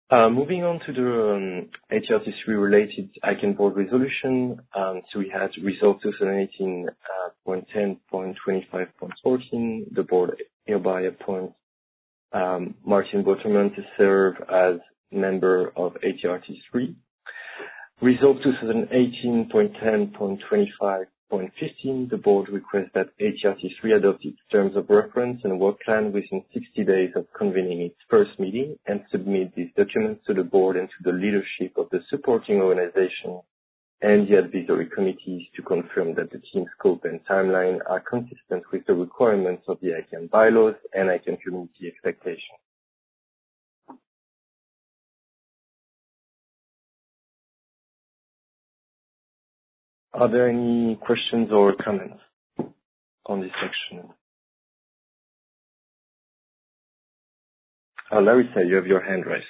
Uh, moving on to the um, A T R T three related I C A N board resolution. Um, so we had result twenty eighteen point ten point twenty-five point fourteen. The board hereby appoints um, Martin Botterman to serve as member of A T R T three. Result twenty eighteen point ten point twenty-five point fifteen. The board requests that A T R T three adopt its terms of reference and work plan within sixty days of convening its first meeting and submit these documents to the board and to the leadership of the supporting organization and the advisory committees to confirm that the team scope and timeline are consistent with the requirements of the I C A N bylaws and I C A N community expectations. Are there any questions or comments on this section? Uh, Larissa, you have your hand raised.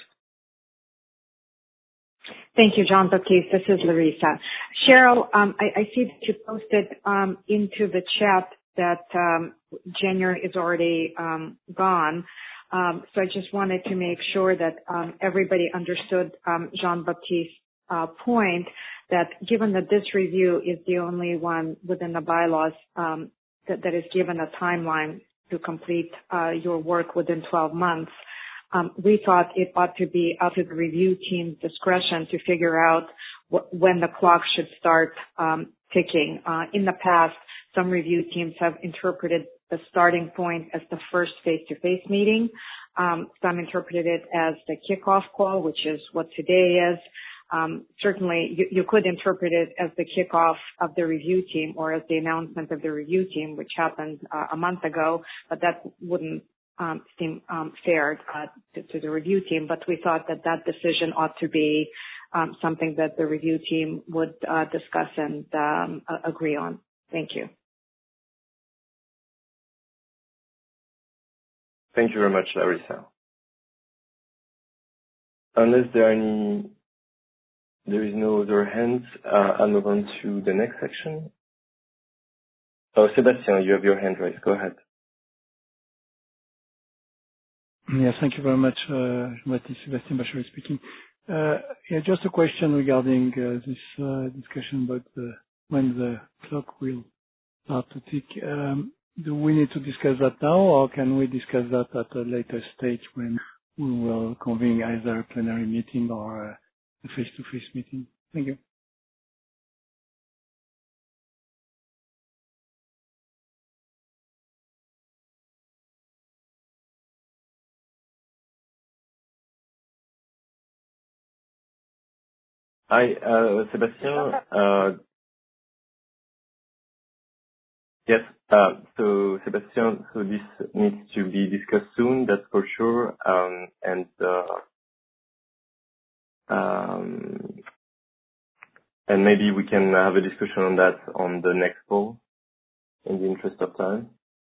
Thank you, Jean-Baptiste. This is Larissa. Cheryl, um, I, I see that you posted um, into the chat that um, January is already um, gone. Um, so I just wanted to make sure that um, everybody understood um, Jean-Baptiste's uh, point that given that this review is the only one within the bylaws um, that, that is given a timeline to complete uh, your work within twelve months, um, we thought it ought to be up to the review team's discretion to figure out wh- when the clock should start um, ticking. Uh, in the past, some review teams have interpreted the starting point as the first face-to-face meeting. Um, some interpreted it as the kickoff call, which is what today is. Um, certainly, you, you could interpret it as the kickoff of the review team or as the announcement of the review team, which happened uh, a month ago, but that wouldn't um, seem um, fair uh, to, to the review team. But we thought that that decision ought to be um, something that the review team would uh, discuss and um, uh, agree on. Thank you. Thank you very much, Larissa. Unless there are any There is no other hands. Uh, I'll move on to the next section. Oh, Sebastian, you have your hand raised. Go ahead. Yes, thank you very much, uh, Jean-Baptiste. Sébastien Bachary speaking. Uh, yeah, just a question regarding uh, this uh, discussion about the, when the clock will start to tick. Um, do we need to discuss that now, or can we discuss that at a later stage when we will convene either a plenary meeting or a a face-to-face meeting? Thank you. Hi, uh, Sebastian. Uh, yes, uh, so Sebastian, so this needs to be discussed soon, that's for sure. Um, and uh, um, and maybe we can have a discussion on that on the next call in the interest of time.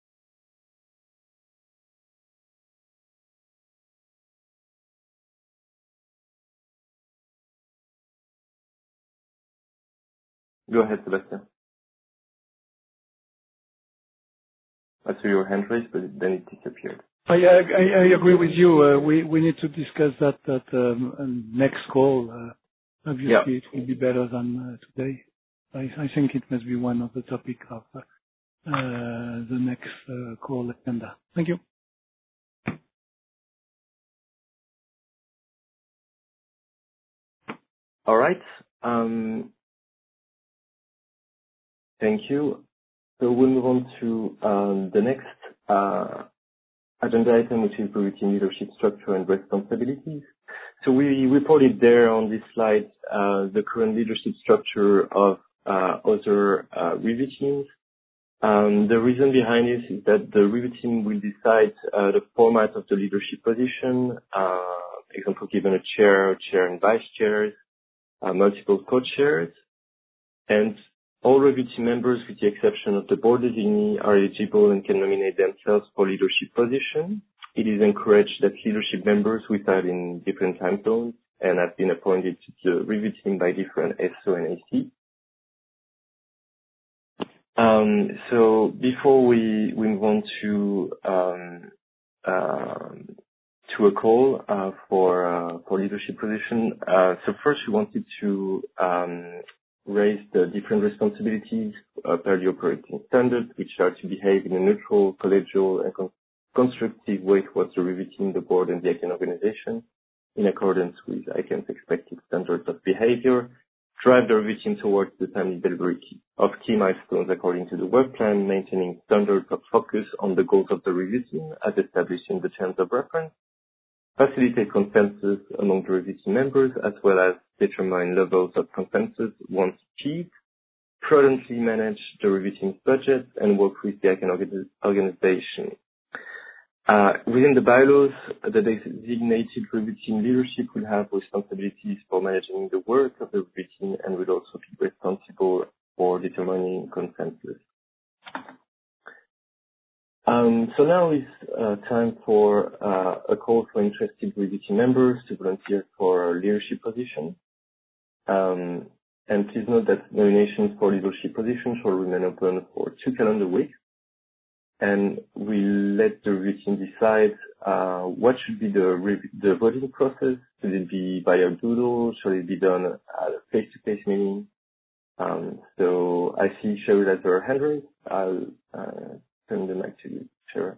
Go ahead, Sebastian. I saw your hand raised, but then it disappeared. I, I, I agree with you. Uh, we, we need to discuss that at um, next call. Uh, obviously, yeah. It will be better than uh, today. I, I think it must be one of the topics of uh, the next uh, call agenda. Thank you. All right. Um, thank you. So we'll move on to um, the next uh, agenda item, which is routine leadership structure and responsibilities. So we reported there on this slide uh, the current leadership structure of uh, other uh, review teams. Um, the reason behind this is that the review team will decide uh, the format of the leadership position, uh, example given a chair, chair and vice chairs, uh, multiple co-chairs, and all review team members, with the exception of the board designee, are eligible and can nominate themselves for leadership position. It is encouraged that leadership members reside in different time zones and have been appointed to the review team by different S O and A C. Um, so before we, we move on to, um, um, to a call uh, for uh, for leadership position. Uh, so first, we wanted to um, raise the different responsibilities uh, per the operating standards, which are to behave in a neutral, collegial, and con- constructive way towards the review team, the board, and the I C A N organization, in accordance with I C A N's expected standards of behavior. Drive the review team towards the timely delivery of key milestones according to the work plan, maintaining standards of focus on the goals of the review team as established in the terms of reference. Facilitate consensus among the review team members, as well as determine levels of consensus once achieved. Prudently manage the review team's budget and work with the I C A N organization. Uh, within the bylaws, the designated review team leadership will have responsibilities for managing the work of the review team and will also be responsible for determining consensus. Um, so now is uh, time for uh, a call for interested review team members to volunteer for a leadership position. Um, and please note that nominations for leadership positions shall remain open for two calendar weeks. And we'll let the review team decide uh, what should be the re- the voting process. Should it be via Doodle? Should it be done at a face-to-face meeting? Um, so I see Cheryl has her hand raised. I'll uh, turn the mic to you, Cheryl.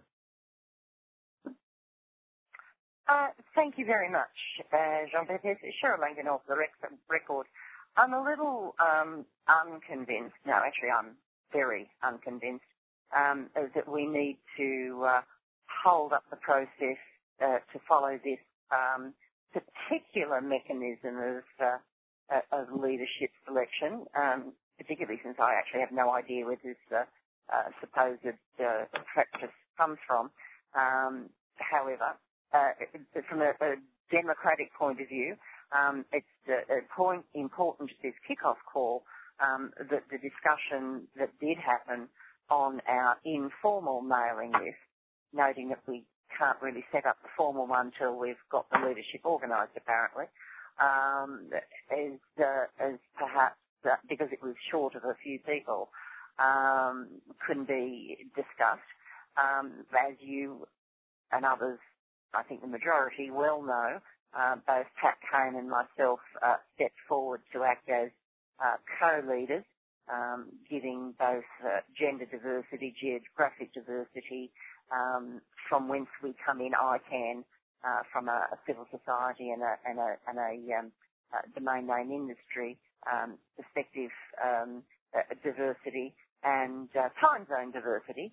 Uh, thank you very much, uh, Jean-Baptiste. Cheryl Langan off the rec- record. I'm a little um, unconvinced. No, actually, I'm very unconvinced. Um, that we need to uh, hold up the process uh, to follow this um, particular mechanism of, uh, of leadership selection, um, particularly since I actually have no idea where this uh, uh, supposed uh, practice comes from. Um, however, uh, from a, a democratic point of view, um, it's a, a point important to this kickoff call um, that the discussion that did happen on our informal mailing list, noting that we can't really set up the formal one until we've got the leadership organised, apparently, um, is, uh, is perhaps, uh, because it was short of a few people, um, couldn't be discussed. Um, as you and others, I think the majority, well know, uh, both Pat Kane and myself uh, stepped forward to act as uh, co-leaders, Um, giving both uh, gender diversity, geographic diversity, um, from whence we come in, I C A N, uh, from a, a civil society and a, and a, and a, um, a domain name industry um, perspective, um, uh, diversity and uh, time zone diversity,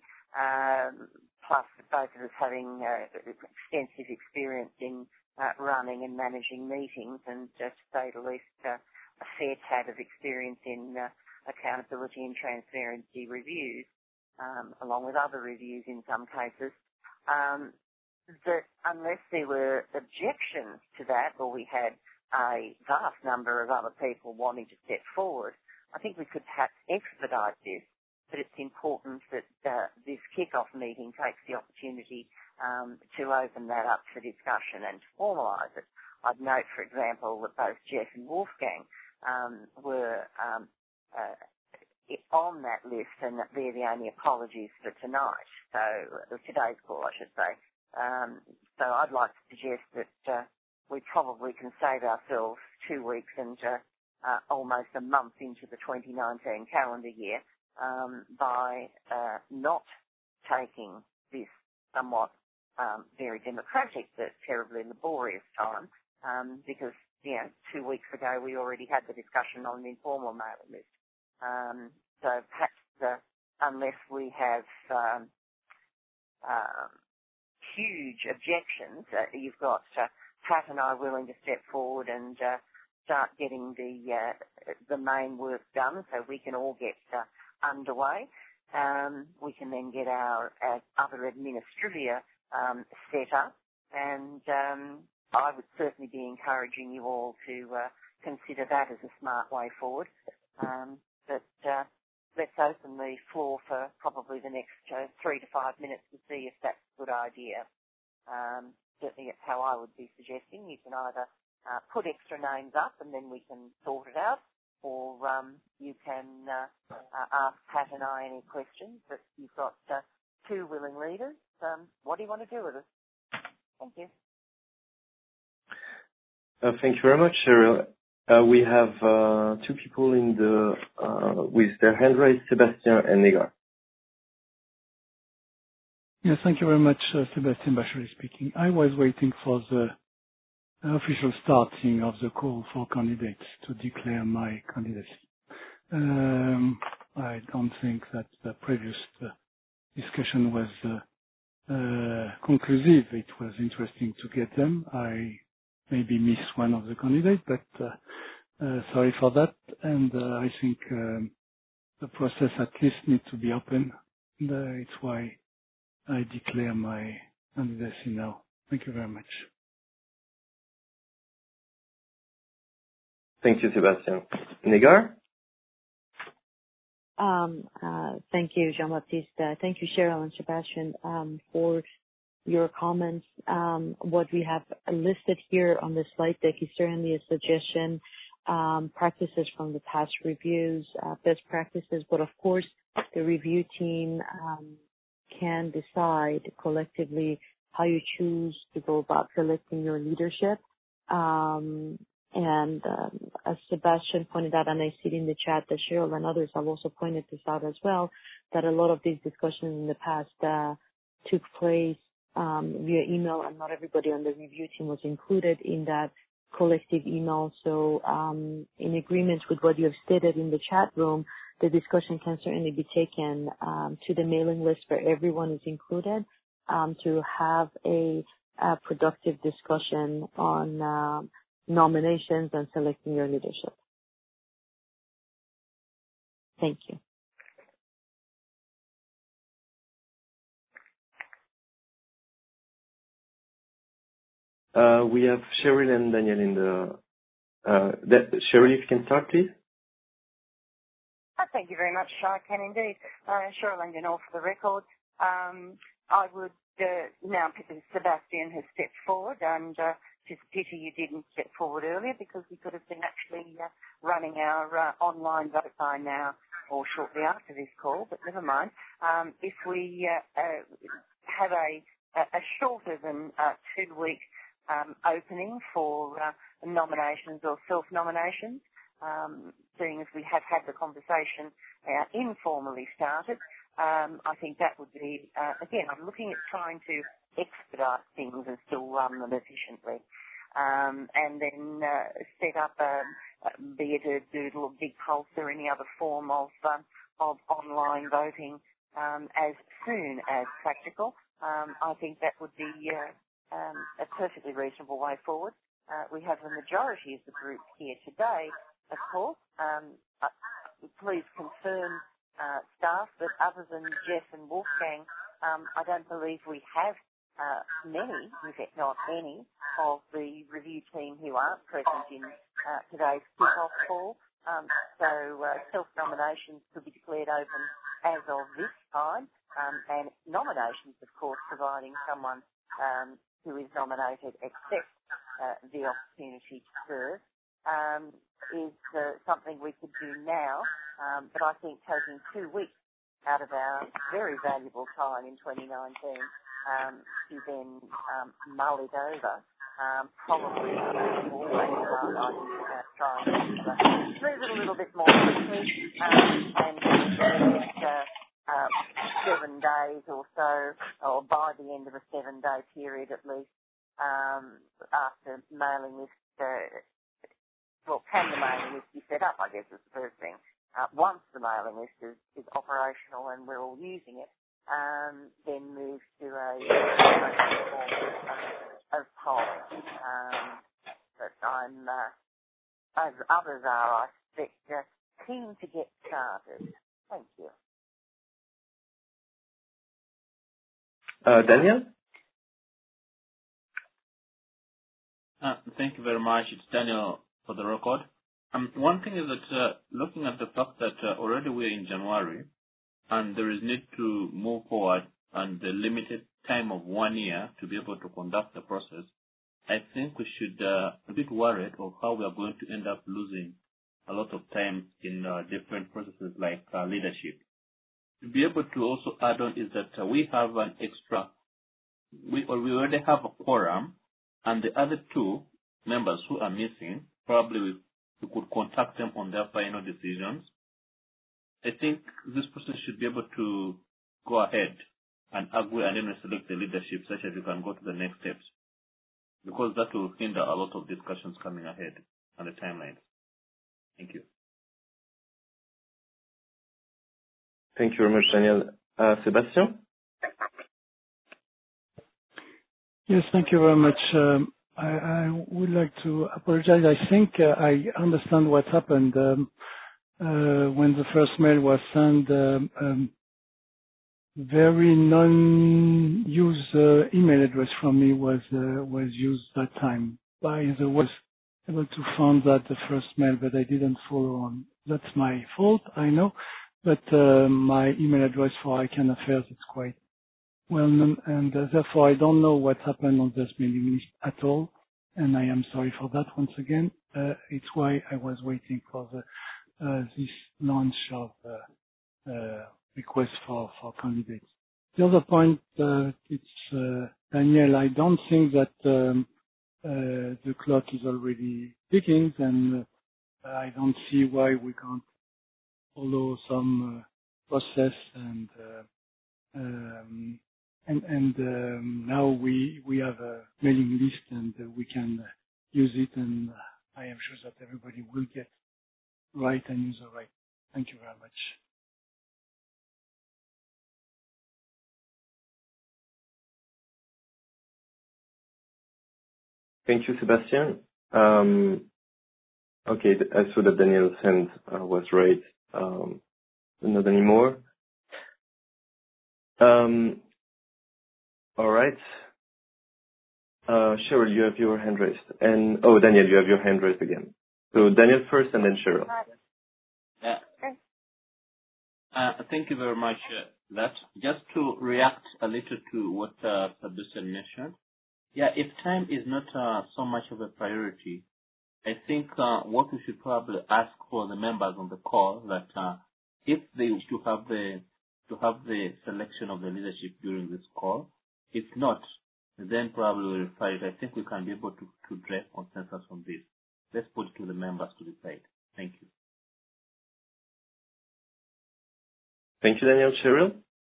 um, plus both of us having uh, extensive experience in uh, running and managing meetings and, uh, to say the least, uh, a fair tad of experience in uh, accountability and transparency reviews, um, along with other reviews in some cases, um, that unless there were objections to that or we had a vast number of other people wanting to step forward, I think we could perhaps expedite this, but it's important that uh, this kick-off meeting takes the opportunity um, to open that up for discussion and to formalise it. I'd note, for example, that both Jeff and Wolfgang um, were um, Uh, on that list, and that they're the only apologies for tonight. So, uh, today's call, I should say. Um, so I'd like to suggest that uh, we probably can save ourselves two weeks and uh, uh, almost a month into the twenty nineteen calendar year um, by uh, not taking this somewhat um, very democratic but terribly laborious time, um, because, you know, two weeks ago we already had the discussion on an informal mailing list. Um, so perhaps uh, unless we have um, um, huge objections, uh, you've got uh, Pat and I willing to step forward and uh, start getting the uh, the main work done, so we can all get uh, underway. Um, we can then get our, our other administrivia um, set up, and um, I would certainly be encouraging you all to uh, consider that as a smart way forward. Um, But uh, let's open the floor for probably the next uh, three to five minutes to see if that's a good idea. Um, certainly it's how I would be suggesting. You can either uh, put extra names up and then we can sort it out, or um, you can uh, uh, ask Pat and I any questions. But you've got uh, two willing leaders. Um, what do you want to do with us? Thank you. Uh, thank you very much, Cheryl. Uh, we have uh, two people in the uh, with their hand raised, Sebastian and Negar. Yes, thank you very much, uh, Sebastian Bacheli speaking. I was waiting for the official starting of the call for candidates to declare my candidacy. Um, I don't think that the previous uh, discussion was uh, uh, conclusive. It was interesting to get them. I maybe missed one of the candidates, but uh, uh, sorry for that. And uh, I think um, the process at least needs to be open. And, uh, it's why I declare my candidacy now. Thank you very much. Thank you, Sebastian. Negar? Um, uh, thank you, Jean-Baptiste. Uh, thank you, Cheryl and Sebastian, um, for your comments. Um, what we have listed here on the slide deck is certainly a suggestion, um, practices from the past reviews, uh, best practices, but of course the review team um, can decide collectively how you choose to go about selecting your leadership. Um, and um, as Sebastian pointed out, and I see it in the chat that Cheryl and others have also pointed this out as well, that a lot of these discussions in the past uh, took place um, via email, and not everybody on the review team was included in that collective email. So um, in agreement with what you have stated in the chat room, the discussion can certainly be taken um, to the mailing list where everyone is included um, to have a, a productive discussion on um, nominations and selecting your leadership. Thank you. Uh, we have Cheryl and Daniel in the... Uh, that, Cheryl, if you can start, please. Uh, thank you very much, I can indeed. Uh, Cheryl Langenor for the record. Um, I would uh, now, Sebastian has stepped forward, and uh, it's a pity you didn't step forward earlier, because we could have been actually uh, running our uh, online vote by now or shortly after this call, but never mind. Um, if we uh, uh, have a, a shorter than uh, two-week um, opening for uh, nominations or self-nominations, um, seeing as we have had the conversation uh, informally started, um, I think that would be, uh, again, I'm looking at trying to expedite things and still run them efficiently. Um, and then uh, set up, a, be it a Doodle or Big Pulse or any other form of um, of online voting um, as soon as practical. Um, I think that would be uh, um, a perfectly reasonable way forward. Uh, we have the majority of the group here today, of course. Um, uh, please confirm, uh, staff, that other than Jeff and Wolfgang, um, I don't believe we have Uh, many, if not any, of the review team who aren't present in uh, today's kick-off call. Um, so uh, self-nominations could be declared open as of this time, um, and nominations, of course, providing someone um, who is nominated accepts uh, the opportunity to serve, um, is uh, something we could do now. Um, but I think taking two weeks out of our very valuable time in twenty nineteen Um, to then um, mull it over, um, probably uh, always uh, I think uh, try and uh, move it a little bit more quickly, um, and uh, uh, seven days or so, or by the end of a seven-day period at least, um, after mailing list, uh, well, can the mailing list be set up, I guess is the first thing. Uh, once the mailing list is, is operational and we're all using it, Um, then move to a form uh, of polling. Um, but I'm, uh, as others are, I expect, uh, keen to get started. Thank you. Uh, Daniel? Uh, thank you very much. It's Daniel for the record. Um, one thing is that uh, looking at the fact that uh, already we're in January, and there is need to move forward and the limited time of one year to be able to conduct the process, I think we should uh, a bit worried of how we are going to end up losing a lot of time in uh, different processes like uh, leadership. To be able to also add on is that uh, we have an extra, we, or we already have a quorum, and the other two members who are missing, probably we, we could contact them on their final decisions. I think this process should be able to go ahead and agree and then select the leadership such that you can go to the next steps, because that will hinder a lot of discussions coming ahead and the timelines. Thank you. Thank you very much, Daniel. Uh, Sebastian? Yes, thank you very much. Um, I, I would like to apologize. I think uh, I understand what happened. Um, uh, when the first mail was sent, um, um, very non-used uh, email address from me was uh, was used that time. I was able to find that the first mail, but I didn't follow on. That's my fault, I know. But uh, my email address for I C A N Affairs is quite well known, and uh, therefore I don't know what happened on this mailing list at all. And I am sorry for that once again. Uh, it's why I was waiting for the uh, this launch of uh, uh, request for, for candidates. The other point, uh, it's uh, Daniel. I don't think that um, uh, the clock is already ticking, and uh, I don't see why we can't follow some uh, process and uh, um, and and um, now we we have a mailing list and uh, we can uh, use it, and I am sure that everybody will get right and use the right. Thank you very much. Thank you, Sebastian. Um, okay, I saw that Daniel's hand uh, was raised. Um, not anymore. Um, all right. Uh, Cheryl, you have your hand raised. And, oh, Daniel, you have your hand raised again. So Daniel first and then Cheryl. Yeah. Uh, thank you very much. Uh, that just to react a little to what uh, Sebastian mentioned. Yeah, if time is not uh, so much of a priority, I think uh, what we should probably ask for the members on the call that uh, if they wish to have the to have the selection of the leadership during this call, if not, then probably we'll refer it. I think we can be able to, to drive consensus on this. Let's put it to the members to decide. Thank you. Thank you, Daniel. Cheryl?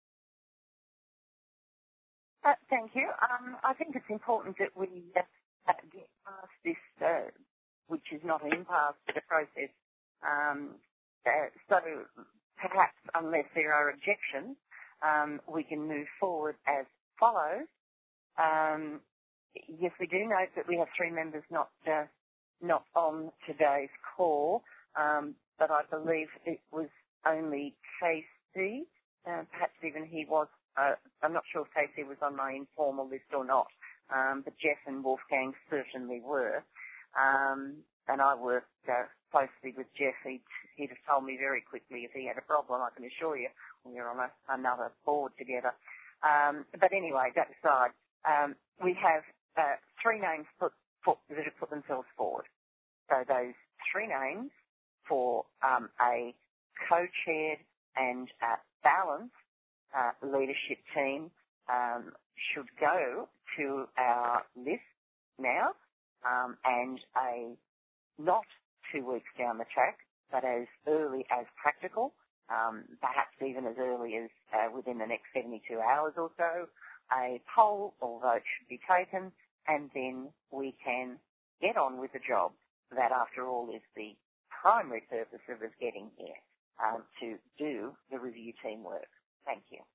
Uh, thank you. Um, I think it's important that we uh, get past this, uh, which is not an impasse to the process. Um, uh, so perhaps, unless there are objections, um, we can move forward as follows. Um, yes, we do note that we have three members not uh, not on today's call, um, but I believe it was only Casey. Uh, perhaps even he was. Uh, I'm not sure if Casey was on my informal list or not, um, but Jeff and Wolfgang certainly were. Um, and I worked uh, closely with Jeff. He'd, he'd have told me very quickly if he had a problem, I can assure you. We were on a, another board together. Um, but anyway, that aside, um, we have uh, three names put, put, that have put themselves forward. So those three names for um, a co-chaired and uh, balanced uh, leadership team um, should go to our list now, um, and a not two weeks down the track, but as early as practical, um, perhaps even as early as uh, within the next seventy-two hours or so, a poll or vote should be taken, and then we can get on with the job that, after all, is the primary purpose of us getting here, um, to do the review team work. Thank you.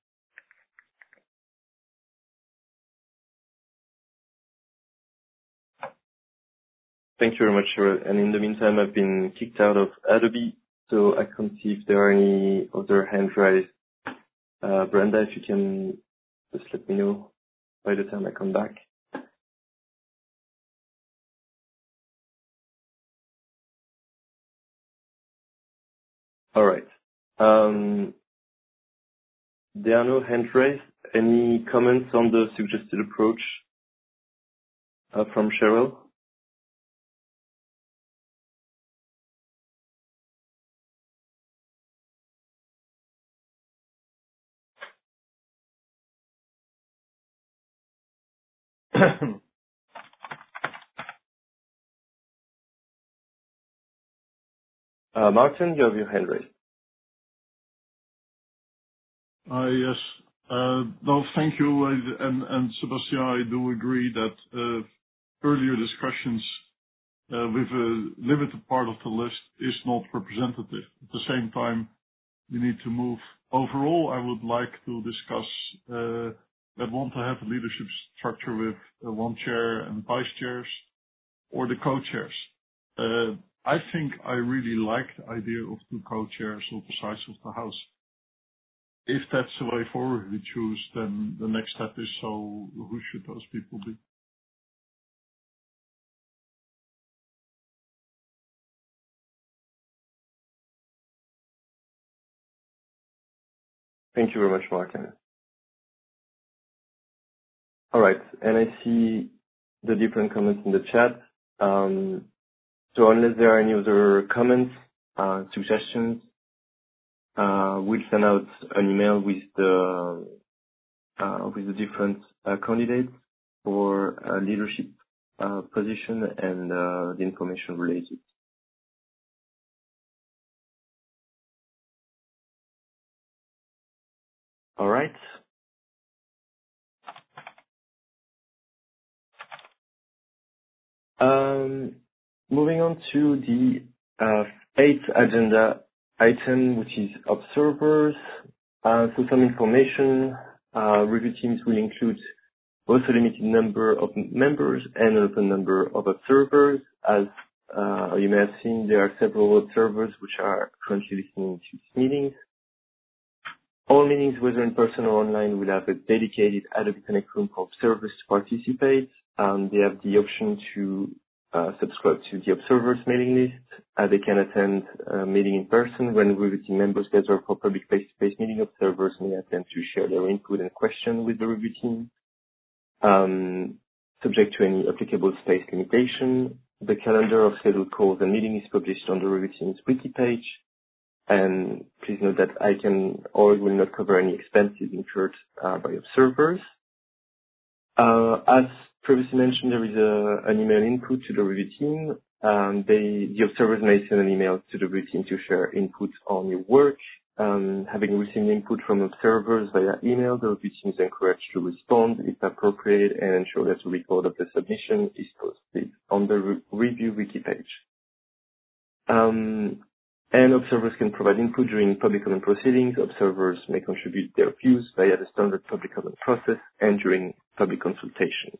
Thank you very much, Cheryl. And in the meantime, I've been kicked out of Adobe, so I can't see if there are any other hands raised. Uh, Brenda, if you can just let me know by the time I come back. All right. Um, there are no hands raised. Any comments on the suggested approach uh, from Cheryl? Uh, Martin, you have your hand raised. Uh, yes. Uh, no, thank you. Uh, and, and Sebastian, I do agree that uh, earlier discussions uh, with a limited part of the list is not representative. At the same time, we need to move. Overall, I would like to discuss uh, that want to have a leadership structure with uh, one chair and vice chairs or the co-chairs. Uh, I think I really like the idea of two co-chairs of the size of the House. If that's the way forward we choose, then the next step is, so who should those people be? Thank you very much, Martin. All right, and I see the different comments in the chat. Um, so unless there are any other comments, uh, suggestions, uh, we'll send out an email with the uh, with the different uh, candidates for uh, leadership uh, position and uh, the information related. All right. Um, moving on to the uh, eighth agenda item, which is observers. Uh, so some information. Uh, review teams will include both a limited number of members and an open number of observers. As uh, you may have seen, there are several observers which are currently listening to these meetings. All meetings, whether in person or online, will have a dedicated Adobe Connect room for observers to participate. Um, they have the option to uh, subscribe to the observers mailing list. Uh, they can attend a meeting in person. When review team members gather for public face-to-face meeting, observers may attend to share their input and question with the review team. Um, subject to any applicable space limitation, the calendar of scheduled calls and meetings is published on the review team's wiki page. And please note that I can or will not cover any expenses incurred uh, by observers. Uh, as previously mentioned, there is a, an email input to the review team. Um, they, the observers may send an email to the review team to share input on your work. Um, having received input from observers via email, the review team is encouraged to respond if appropriate and ensure that a record of the submission is posted on the re- review wiki page. Um, And observers can provide input during public comment proceedings. Observers may contribute their views via the standard public comment process and during public consultation.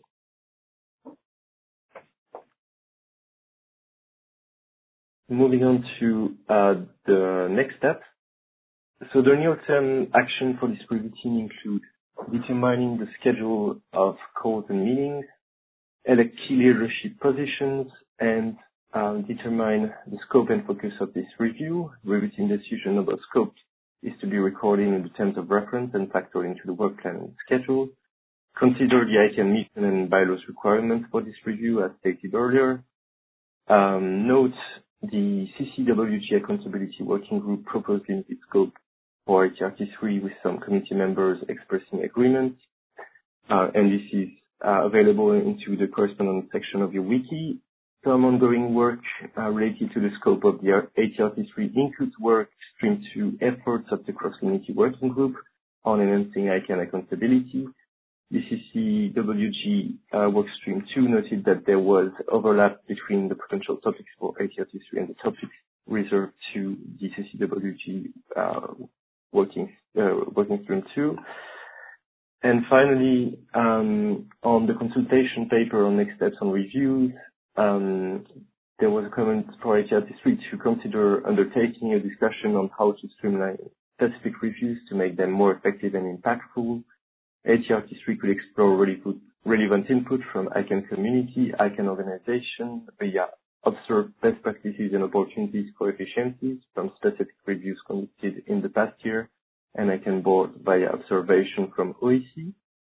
Moving on to uh, the next step. So the near-term action for this review team include determining the schedule of calls and meetings, elect key leadership positions, and Um, determine the scope and focus of this review. Review team decision about scope is to be recorded in the terms of reference and factored into the work plan and schedule. Consider the I C A N mission and bylaws requirements for this review as stated earlier. Um, note the C C W G accountability working group proposed limited scope for A T R T three with some committee members expressing agreement. Uh, and this is uh, available into the corresponding section of your wiki. Some ongoing work uh, related to the scope of the A T R T three includes work streamed to efforts of the cross-community working group on enhancing I C A N accountability. The C C W G uh, workstream two noted that there was overlap between the potential topics for A T R T three and the topics reserved to the C C W G uh, working, uh, working stream two. And finally, um, on the consultation paper on next steps on reviews, Um, there was a comment for A T R T three to consider undertaking a discussion on how to streamline specific reviews to make them more effective and impactful. A T R T three could explore relevant input from I C A N community, I C A N organization via observed best practices and opportunities for efficiencies from specific reviews conducted in the past year, and I C A N board via observation from O E C.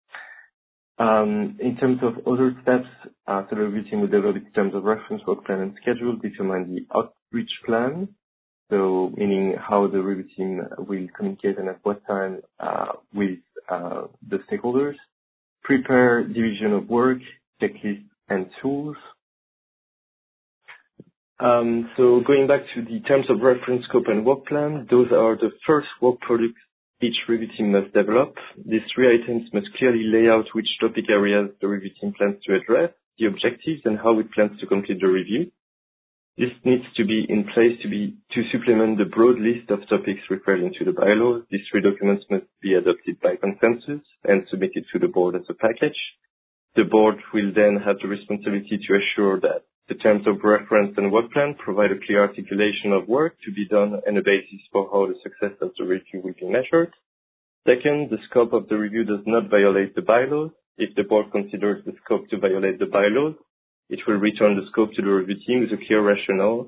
Um, in terms of other steps, uh, so the review team will develop its terms of reference, work plan, and schedule, determine the outreach plan, so meaning how the review team will communicate and at what time uh, with uh, the stakeholders, prepare division of work, checklists, and tools, Um, so going back to the terms of reference, scope, and work plan, those are the first work products each review team must develop. These three items must clearly lay out which topic areas the review team plans to address, the objectives, and how it plans to complete the review. This needs to be in place to be to supplement the broad list of topics referred into the bylaws. These three documents must be adopted by consensus and submitted to the board as a package. The board will then have the responsibility to assure that the terms of reference and work plan provide a clear articulation of work to be done and a basis for how the success of the review will be measured. Second, the scope of the review does not violate the bylaws. If the board considers the scope to violate the bylaws, it will return the scope to the review team with a clear rationale.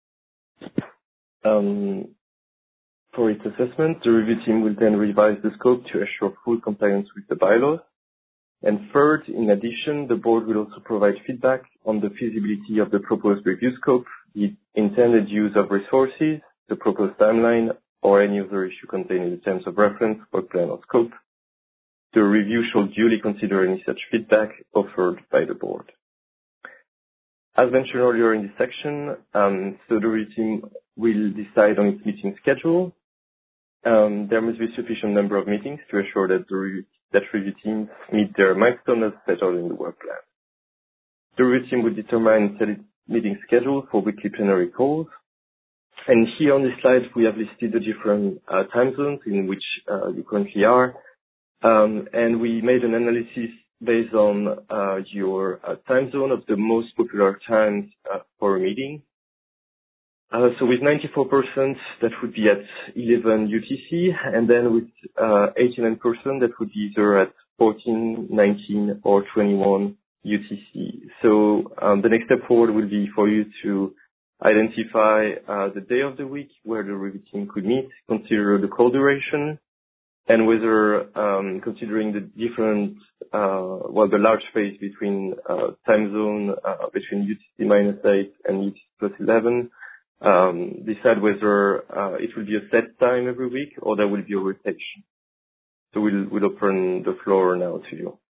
Um, for its assessment, the review team will then revise the scope to assure full compliance with the bylaws. And third, in addition, the board will also provide feedback on the feasibility of the proposed review scope, the intended use of resources, the proposed timeline, or any other issue contained in the terms of reference, work plan, or scope. The review shall duly consider any such feedback offered by the board. As mentioned earlier in this section, um, so the review team will decide on its meeting schedule. Um, there must be a sufficient number of meetings to assure that the review that review teams meet their milestones as set out in the work plan. The review team will determine set meeting schedule for weekly plenary calls. And here on this slide, we have listed the different uh, time zones in which uh, you currently are. Um, and we made an analysis based on uh, your uh, time zone of the most popular times uh, for a meeting. Uh, so with ninety-four percent, that would be at eleven U T C, and then with uh, eighty-nine percent, that would be either at fourteen, nineteen, or twenty-one U T C. So um, the next step forward will be for you to identify uh, the day of the week where the review team could meet, consider the call duration, and whether um, considering the different, uh, well, the large space between uh, time zone uh, between U T C minus eight and U T C plus eleven, Um, decide whether uh, it will be a set time every week or there will be a rotation. So we'll, we'll open the floor now to you.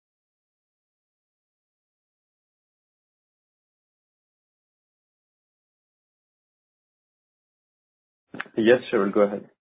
Yes, Cheryl, go ahead.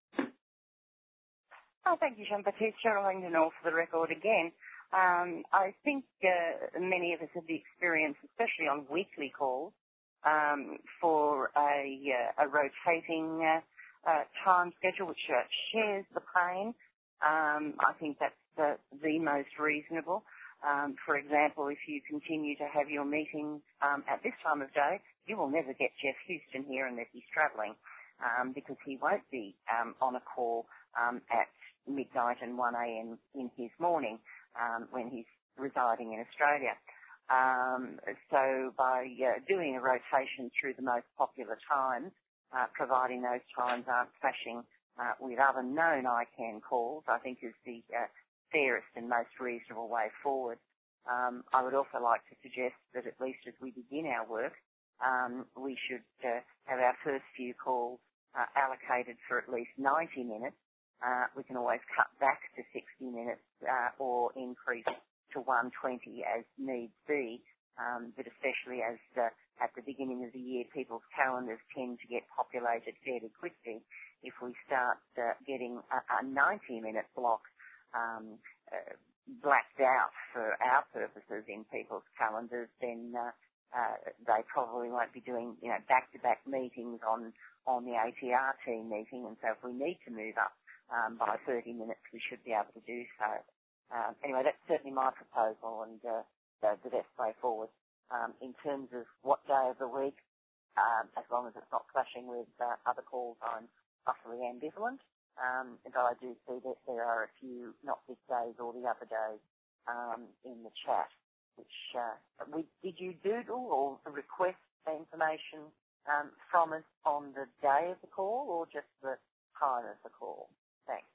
Oh, thank you, Jean-Baptiste. Cheryl Langdon for the record again. Um, I think uh, many of us have the experience, especially on weekly calls, Um, for a, uh, a rotating uh, uh, time schedule which uh, shares the pain. Um, I think that's the, the most reasonable. Um, for example, if you continue to have your meetings um, at this time of day, you will never get Jeff Houston here unless he's travelling, um, because he won't be um, on a call um, at midnight and one a.m. in his morning um, when he's residing in Australia. Um, so by uh, doing a rotation through the most popular times, uh, providing those times aren't clashing uh, with other known I CANN calls, I think is the uh, fairest and most reasonable way forward. Um, I would also like to suggest that at least as we begin our work, um, we should uh, have our first few calls uh, allocated for at least ninety minutes. Uh, we can always cut back to sixty minutes uh, or increase to one twenty as needs be, um, but especially as uh, at the beginning of the year people's calendars tend to get populated fairly quickly. If we start uh, getting a, a ninety minute block um, uh, blacked out for our purposes in people's calendars, then uh, uh, they probably won't be doing, you know, back-to-back meetings on, on the A T R team meeting, and so if we need to move up um, by thirty minutes, we should be able to do so. Um, anyway, that's certainly my proposal and uh, the, the best way forward. Um, in terms of what day of the week, um, as long as it's not clashing with uh, other calls, I'm utterly ambivalent. Um, but I do see that there are a few, not this days or the other days, um, in the chat. Which uh, we, did you doodle or request information um, from us on the day of the call or just the time of the call? Thanks.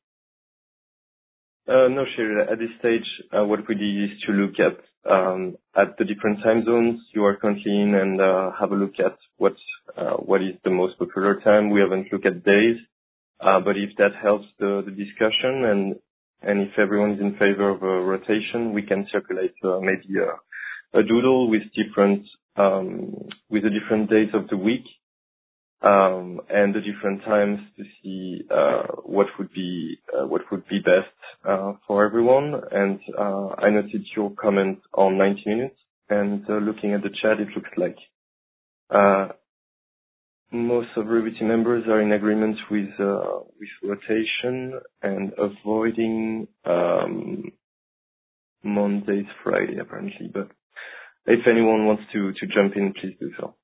Uh, no, Cheryl. At this stage, uh, what we did is to look at um, at the different time zones you are currently in and uh, have a look at what uh, what is the most popular time. We haven't looked at days, uh, but if that helps the, the discussion and and if everyone is in favor of a rotation, we can circulate uh, maybe a, a doodle with different um, with the different days of the week um, and the different times to see uh, what would be uh, what would be best uh, for everyone. And uh, I noted your comment on ninety minutes, and uh, looking at the chat, it looks like uh, most of Revity members are in agreement with uh, with rotation and avoiding um, Mondays, Friday, apparently. But if anyone wants to to jump in, please do so.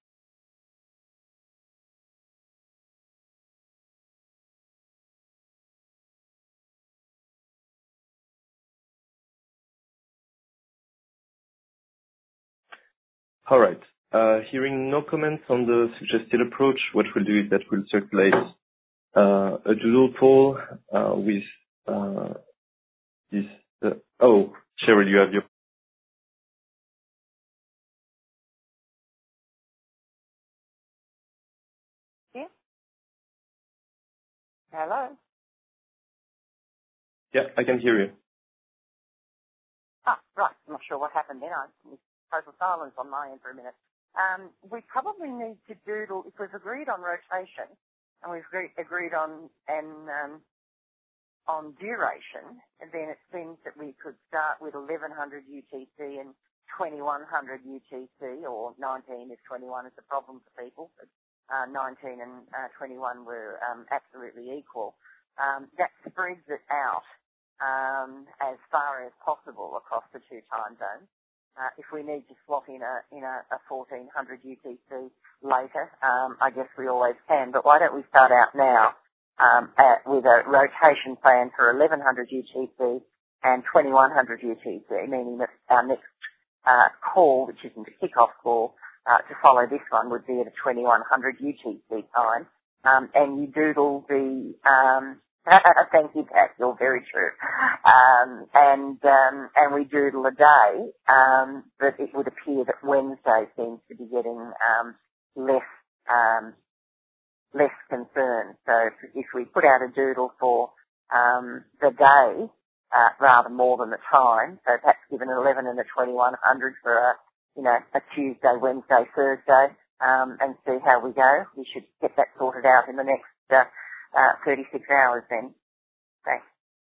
All right. Uh, hearing no comments on the suggested approach, what we'll do is that we'll circulate uh, a doodle poll uh, with uh, this. Uh, oh, Cheryl, you have your. Yeah. Hello. Yeah, I can hear you. Ah, right. I'm not sure what happened then. I was total silence on my end for a minute. Um, we probably need to doodle, if we've agreed on rotation and we've agreed, agreed on and um, on duration, then it seems that we could start with eleven hundred U T C and twenty-one hundred U T C, or nineteen if twenty-one is a problem for people, but uh, nineteen and uh, twenty-one were um, absolutely equal. Um, that spreads it out um, as far as possible across the two time zones. Uh, if we need to slot in a in a, a fourteen hundred U T C later, um, I guess we always can. But why don't we start out now um, at, with a rotation plan for eleven hundred U T C and twenty-one hundred U T C, meaning that our next uh, call, which isn't a kick-off call, uh, to follow this one would be at a twenty-one hundred U T C time, um, and you doodle the. Um, Thank you, Pat. You're very true. Um, and um, and we doodle a day, um, but it would appear that Wednesday seems to be getting um, less um, less concern. So if, if we put out a doodle for um, the day uh, rather more than the time, so perhaps give an eleven and a twenty-one hundred for a you know a Tuesday, Wednesday, Thursday, um, and see how we go. We should get that sorted out in the next. Uh, Uh, thirty-six hours then. Thanks.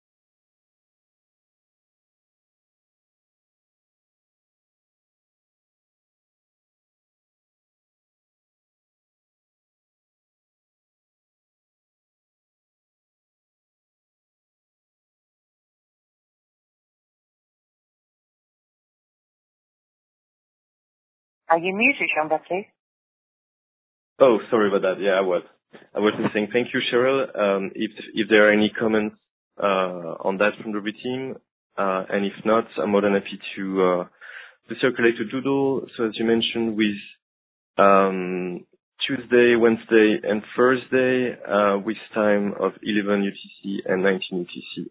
Are you muted, Jean-Baptiste? Oh, sorry about that. Yeah, I was. I was just saying thank you, Cheryl. Um, if if there are any comments uh, on that from the Revity team, uh, and if not, I'm more than happy to uh, to circulate a doodle. So as you mentioned, with um, Tuesday, Wednesday, and Thursday, uh, with time of eleven U T C and nineteen U T C.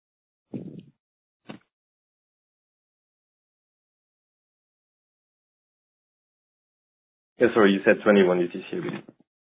Yeah, sorry, you said twenty-one U T C, I believe.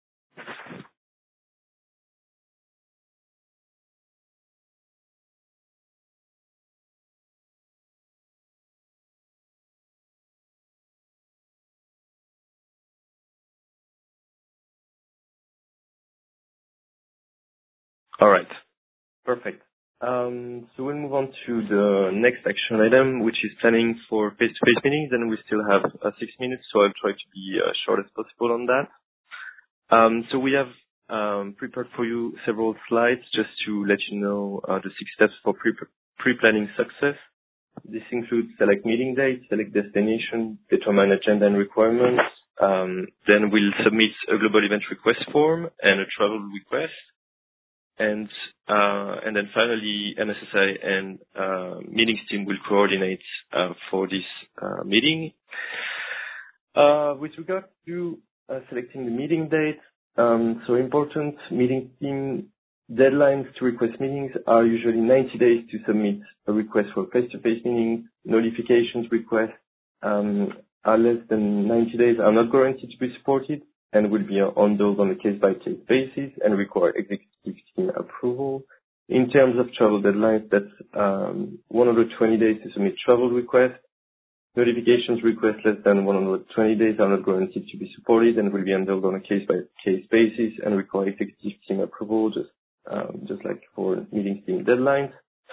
All right. Perfect. Um, so we'll move on to the next action item, which is planning for face-to-face meetings, and we still have uh, six minutes, so I'll try to be uh, short as possible on that. Um, so we have um, prepared for you several slides just to let you know uh, the six steps for pre- pre-planning success. This includes select meeting date, select destination, determine agenda and requirements. Um, then we'll submit a global event request form and a travel request. And uh, and then finally, M S S I and uh, meetings team will coordinate uh, for this uh, meeting. Uh, with regard to uh, selecting the meeting date, um, so important meeting team deadlines to request meetings are usually ninety days to submit a request for face-to-face meetings. Notifications requests um, are less than ninety days, are not guaranteed to be supported, and will be on those on a case-by-case basis and require executive team approval. In terms of travel deadlines, that's um, one hundred twenty days to submit travel requests, Notifications requests less than one hundred twenty days are not guaranteed to be supported and will be handled on a case-by-case basis and require executive team approval, just um, just like for meeting team deadlines.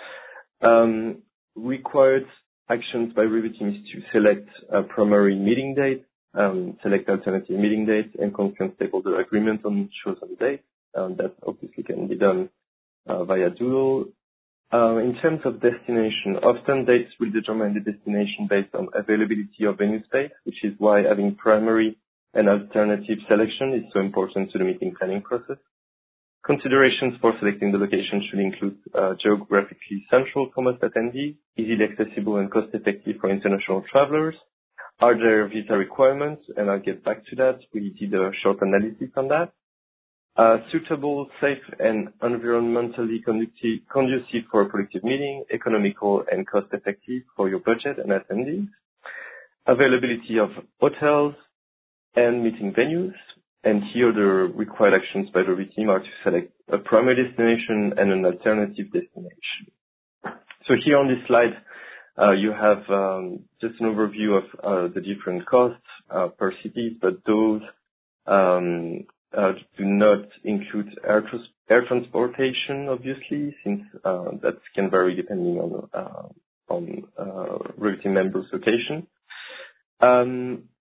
Um, required actions by review team is to select a primary meeting date, um, select alternative meeting dates, and confirm stakeholder agreement on chosen dates. Um, that obviously can be done uh, via Doodle. Uh, in terms of destination, often dates will determine the destination based on availability of venue space, which is why having primary and alternative selection is so important to the meeting planning process. Considerations for selecting the location should include uh, geographically central for most attendees, easily accessible and cost-effective for international travelers. Are there visa requirements? And I'll get back to that. We did a short analysis on that. Uh, suitable, safe, and environmentally conducive for a productive meeting, economical and cost-effective for your budget and attendees. Availability of hotels and meeting venues. And here the required actions by the team are to select a primary destination and an alternative destination. So here on this slide, uh, you have um, just an overview of uh, the different costs uh, per cities, but those um, Uh, do not include air, trans air transportation, obviously, since uh, that can vary depending on uh, on uh, review team members' location. Um,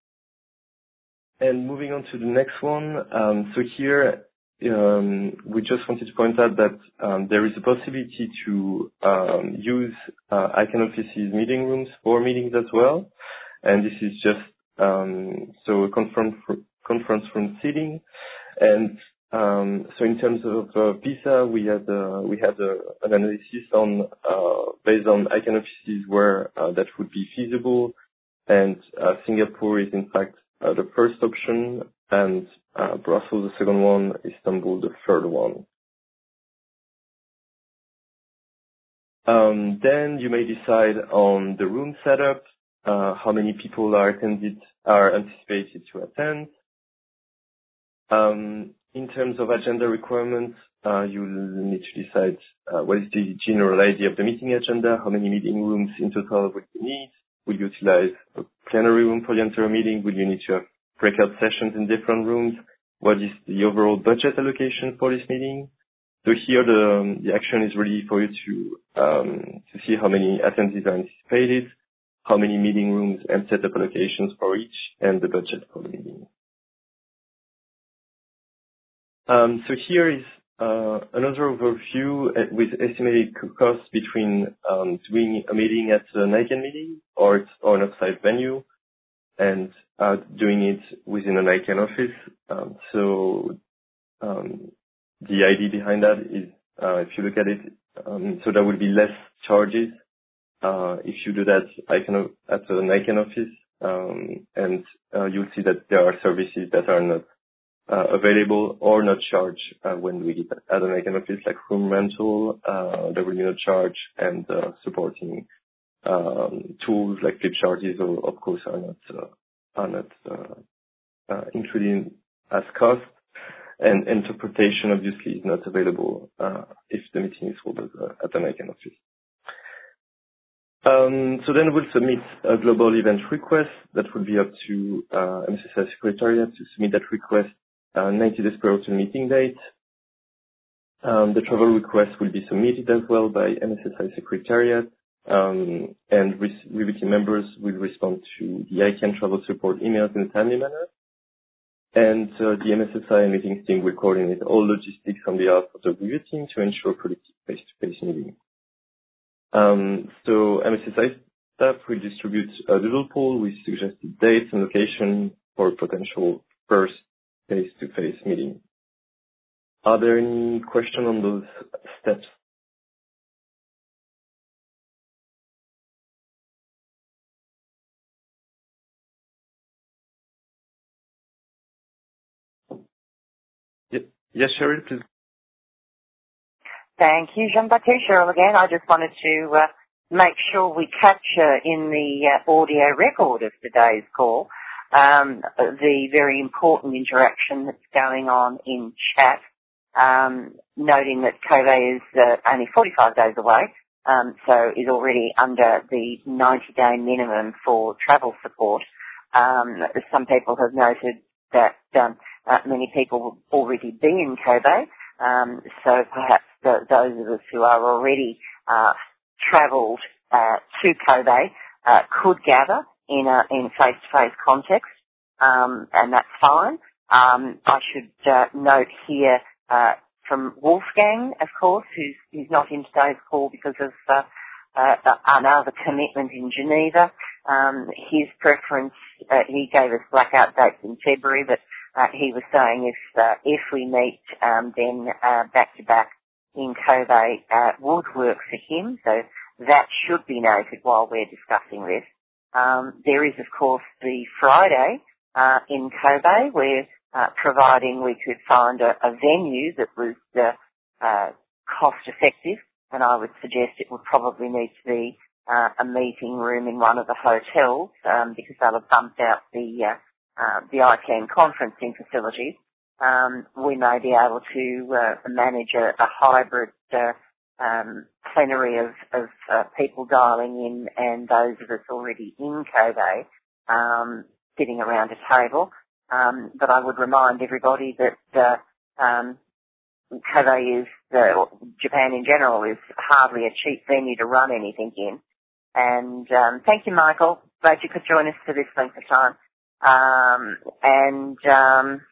and moving on to the next one, um, so here um, we just wanted to point out that um, there is a possibility to um, use uh, ICANN Office's meeting rooms for meetings as well, and this is just um, so a conference conference room seating. And um, so in terms of uh, visa, we had uh, we had uh, an analysis on uh, based on ICANN offices where uh, that would be feasible, and uh, Singapore is in fact uh, the first option, and uh, Brussels the second one, Istanbul the third one. Um, then you may decide on the room setup, uh, how many people are attended are anticipated to attend. Um, in terms of agenda requirements, uh, you'll need to decide uh, what is the general idea of the meeting agenda, how many meeting rooms in total would you need, will you utilize a plenary room for the entire meeting, will you need to have breakout sessions in different rooms, what is the overall budget allocation for this meeting. So here the, the action is really for you to, um, to see how many attendees are anticipated, how many meeting rooms and setup allocations for each, and the budget for the meeting. Um, so here is uh, another overview with estimated costs between um, doing a meeting at an ICANN meeting or, or an offsite venue and uh, doing it within an ICANN office. Um, so um, the idea behind that is, uh, if you look at it, um, so there will be less charges uh, if you do that ICANN, at an ICANN office, um, and uh, you'll see that there are services that are not Uh, available or not charged uh, when we get at an ICANN office, like room rental. Uh, there will be no charge, and uh, supporting um, tools like flip charges, or, of course, are not uh, are not uh, uh, included as cost. And interpretation, obviously, is not available uh, if the meeting is held uh, at an ICANN office. Um, so then we'll submit a global event request. That would be up to uh, M S S I Secretariat to submit that request Uh, ninety days prior to the meeting date. Um, the travel request will be submitted as well by M S S I Secretariat, um, and review team members will respond to the ICANN travel support emails in a timely manner. And uh, the M S S I meetings team will coordinate all logistics on behalf of the review team to ensure productive face-to-face meeting. Um, so M S S I staff will distribute a doodle poll with suggested dates and location for potential first face-to-face meeting. Are there any questions on those steps? Yes, Cheryl, please. Thank you, Jean-Baptiste. Cheryl again. I just wanted to uh, make sure we capture in the uh, audio record of today's call Um, the very important interaction that's going on in chat, um, noting that Kove is uh, only forty-five days away um, so is already under the ninety-day minimum for travel support. Um, some people have noted that um, uh, many people will already be in Kobe, um, so perhaps the, those of us who are already uh, travelled uh, to Kobe uh, could gather in a in face-to-face context, um, and that's fine. Um, I should uh, note here uh, from Wolfgang, of course, who's, who's not in today's call because of uh, uh, another commitment in Geneva. Um, his preference, uh, he gave us blackout dates in February, but uh, he was saying if uh, if we meet, um, then uh, back-to-back in Kobe uh, would work for him. So that should be noted while we're discussing this. Um, there is, of course, the Friday uh, in Kobe where, uh, providing we could find a, a venue that was uh, uh, cost-effective, and I would suggest it would probably need to be uh, a meeting room in one of the hotels um, because they'll have bumped out the uh, uh, the I CANN conferencing facilities. Um, we may be able to uh, manage a, a hybrid uh, um, plenary of, of uh, people dialing in and those of us already in Kobe um, sitting around a table. Um, but I would remind everybody that uh, um, Kobe is, uh, Japan in general is hardly a cheap venue to run anything in. And um, thank you, Michael. Glad you could join us for this length of time. Um, and, um,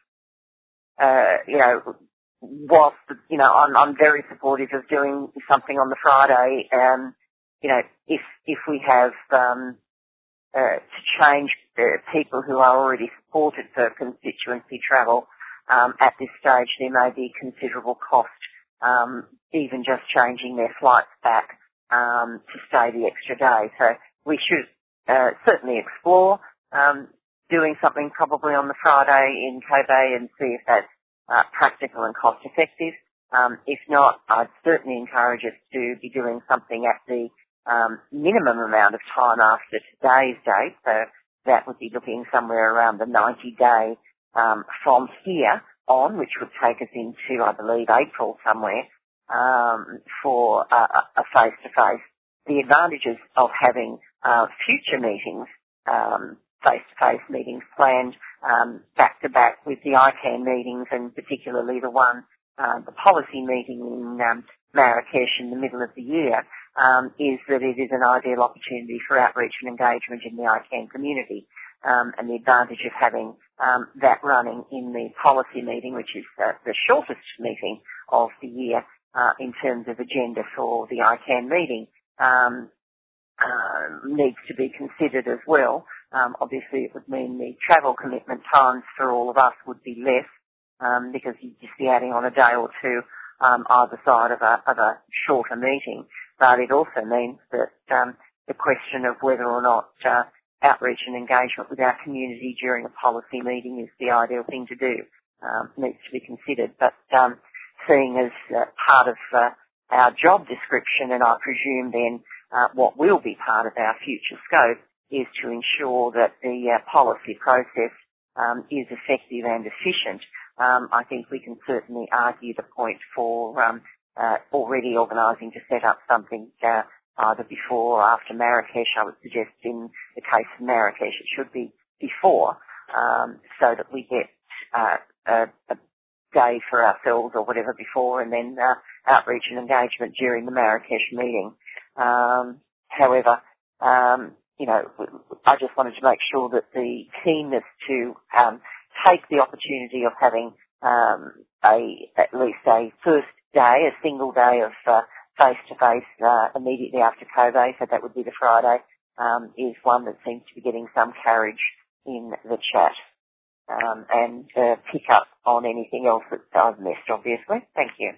uh, you know, whilst, you know, I'm, I'm very supportive of doing something on the Friday, um, you know, if, if we have, um, uh, to change uh, people who are already supported for constituency travel, um, at this stage there may be considerable cost, um, even just changing their flights back, um, to stay the extra day. So we should, uh, certainly explore, um, doing something probably on the Friday in Kobe and see if that's Uh, practical and cost effective. Um, if not, I'd certainly encourage us to be doing something at the um, minimum amount of time after today's date. So that would be looking somewhere around the ninety day um, from here on, which would take us into, I believe, April somewhere um, for a, a face-to-face. The advantages of having uh, future meetings, um, face-to-face meetings planned um, back-to-back with the I CANN meetings, and particularly the one, uh, the policy meeting in um, Marrakesh in the middle of the year, um, is that it is an ideal opportunity for outreach and engagement in the I CANN community. Um, and the advantage of having um, that running in the policy meeting, which is uh, the shortest meeting of the year uh, in terms of agenda for the I CANN meeting, um, uh, needs to be considered as well. Um, obviously, it would mean the travel commitment times for all of us would be less um, because you'd just be adding on a day or two um, either side of a, of a shorter meeting. But it also means that um, the question of whether or not uh, outreach and engagement with our community during a policy meeting is the ideal thing to do um, needs to be considered. But um, seeing as uh, part of uh, our job description, and I presume then uh, what will be part of our future scope, is to ensure that the uh, policy process um, is effective and efficient. Um, I think we can certainly argue the point for um, uh, already organising to set up something uh, either before or after Marrakesh. I would suggest in the case of Marrakesh it should be before, um, so that we get uh, a, a day for ourselves or whatever before, and then uh, outreach and engagement during the Marrakesh meeting. Um, however, um, you know, I just wanted to make sure that the keenness to um, take the opportunity of having um, a at least a first day, a single day of uh, face-to-face uh, immediately after Kobe, so that would be the Friday, um, is one that seems to be getting some carriage in the chat. Um, and uh, pick up on anything else that I've missed, obviously. Thank you.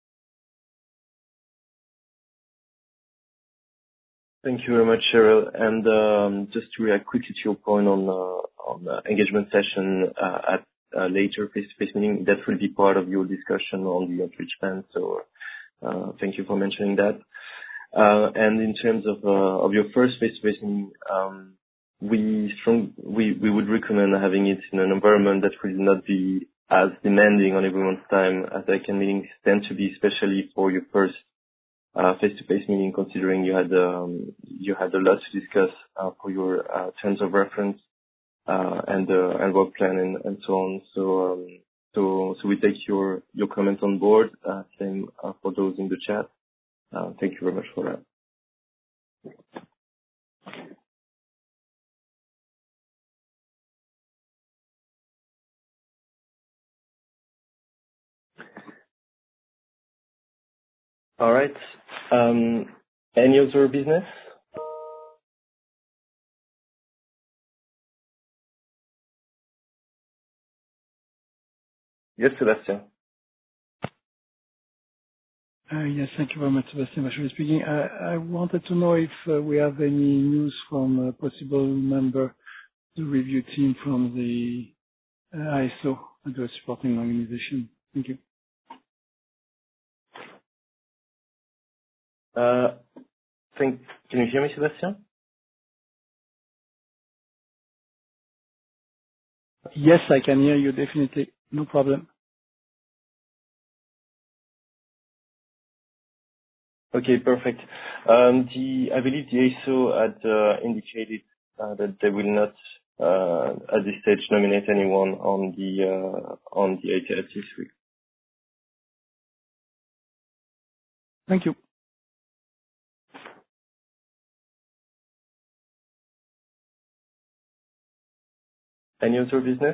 Thank you very much, Cheryl. And um, just to react quickly to your point on uh, on the engagement session uh, at a later face-to-face meeting, that will be part of your discussion on the outreach plan. So uh, thank you for mentioning that. Uh, and in terms of uh, of your first face-to-face meeting, um, we strong we we would recommend having it in an environment that will not be as demanding on everyone's time as I CANN meetings tend to be, especially for your first uh, face-to-face meeting, considering you had um, you had a lot to discuss uh, for your uh, terms of reference uh, and uh, and work plan and, and so on. So um, so so we take your your comments on board. Uh, same uh, for those in the chat. Uh, thank you very much for that. All right. Um, any other business? Yes, Sebastian. Uh, yes, thank you very much, Sebastian Bachelier speaking. I, I wanted to know if uh, we have any news from a possible member of the review team from the uh, I S O, the supporting organization. Thank you. Uh, think, can you hear me, Sebastian? Yes, I can hear you, definitely. No problem. Okay, perfect. Um, the I believe the A S O had uh, indicated uh, that they will not, uh, at this stage, nominate anyone on the uh, on the A T R T three. Thank you. Any other business?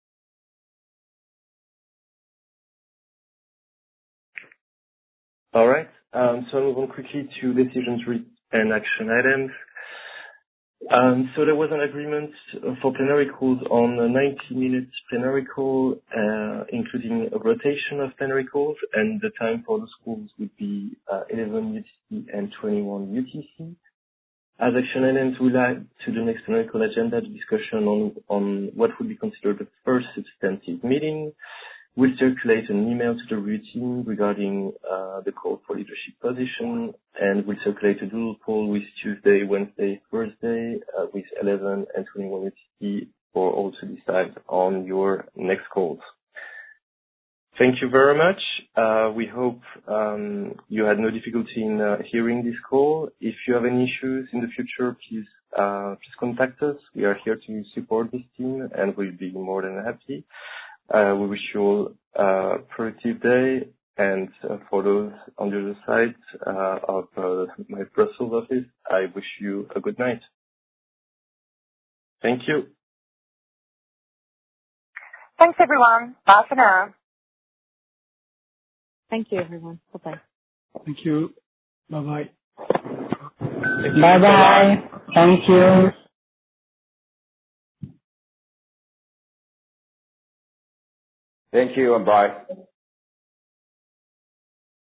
All right. Um, so I'll move on quickly to decisions re- and action items. Um, so there was an agreement for plenary calls on a ninety minutes plenary call, uh, including a rotation of plenary calls, and the time for the schools would be uh, eleven U T C and twenty-one U T C. As action items, we'll add to the next plenary call agenda the discussion on, on what would be considered the first substantive meeting. We'll circulate an email to the review team regarding uh, the call for leadership position, and we'll circulate a doodle poll with Tuesday, Wednesday, Thursday, uh, with eleven and twenty-one U T C for all to decide on your next calls. Thank you very much. Uh, we hope um, you had no difficulty in uh, hearing this call. If you have any issues in the future, please uh, please contact us. We are here to support this team, and we'll be more than happy. Uh, we wish you all a productive day, and uh, for those on the other side uh, of uh, my Brussels office, I wish you a good night. Thank you. Thanks, everyone. Bye for now. Thank you, everyone. Bye-bye. Thank you. Bye-bye. Bye-bye. Thank you. Thank you and bye.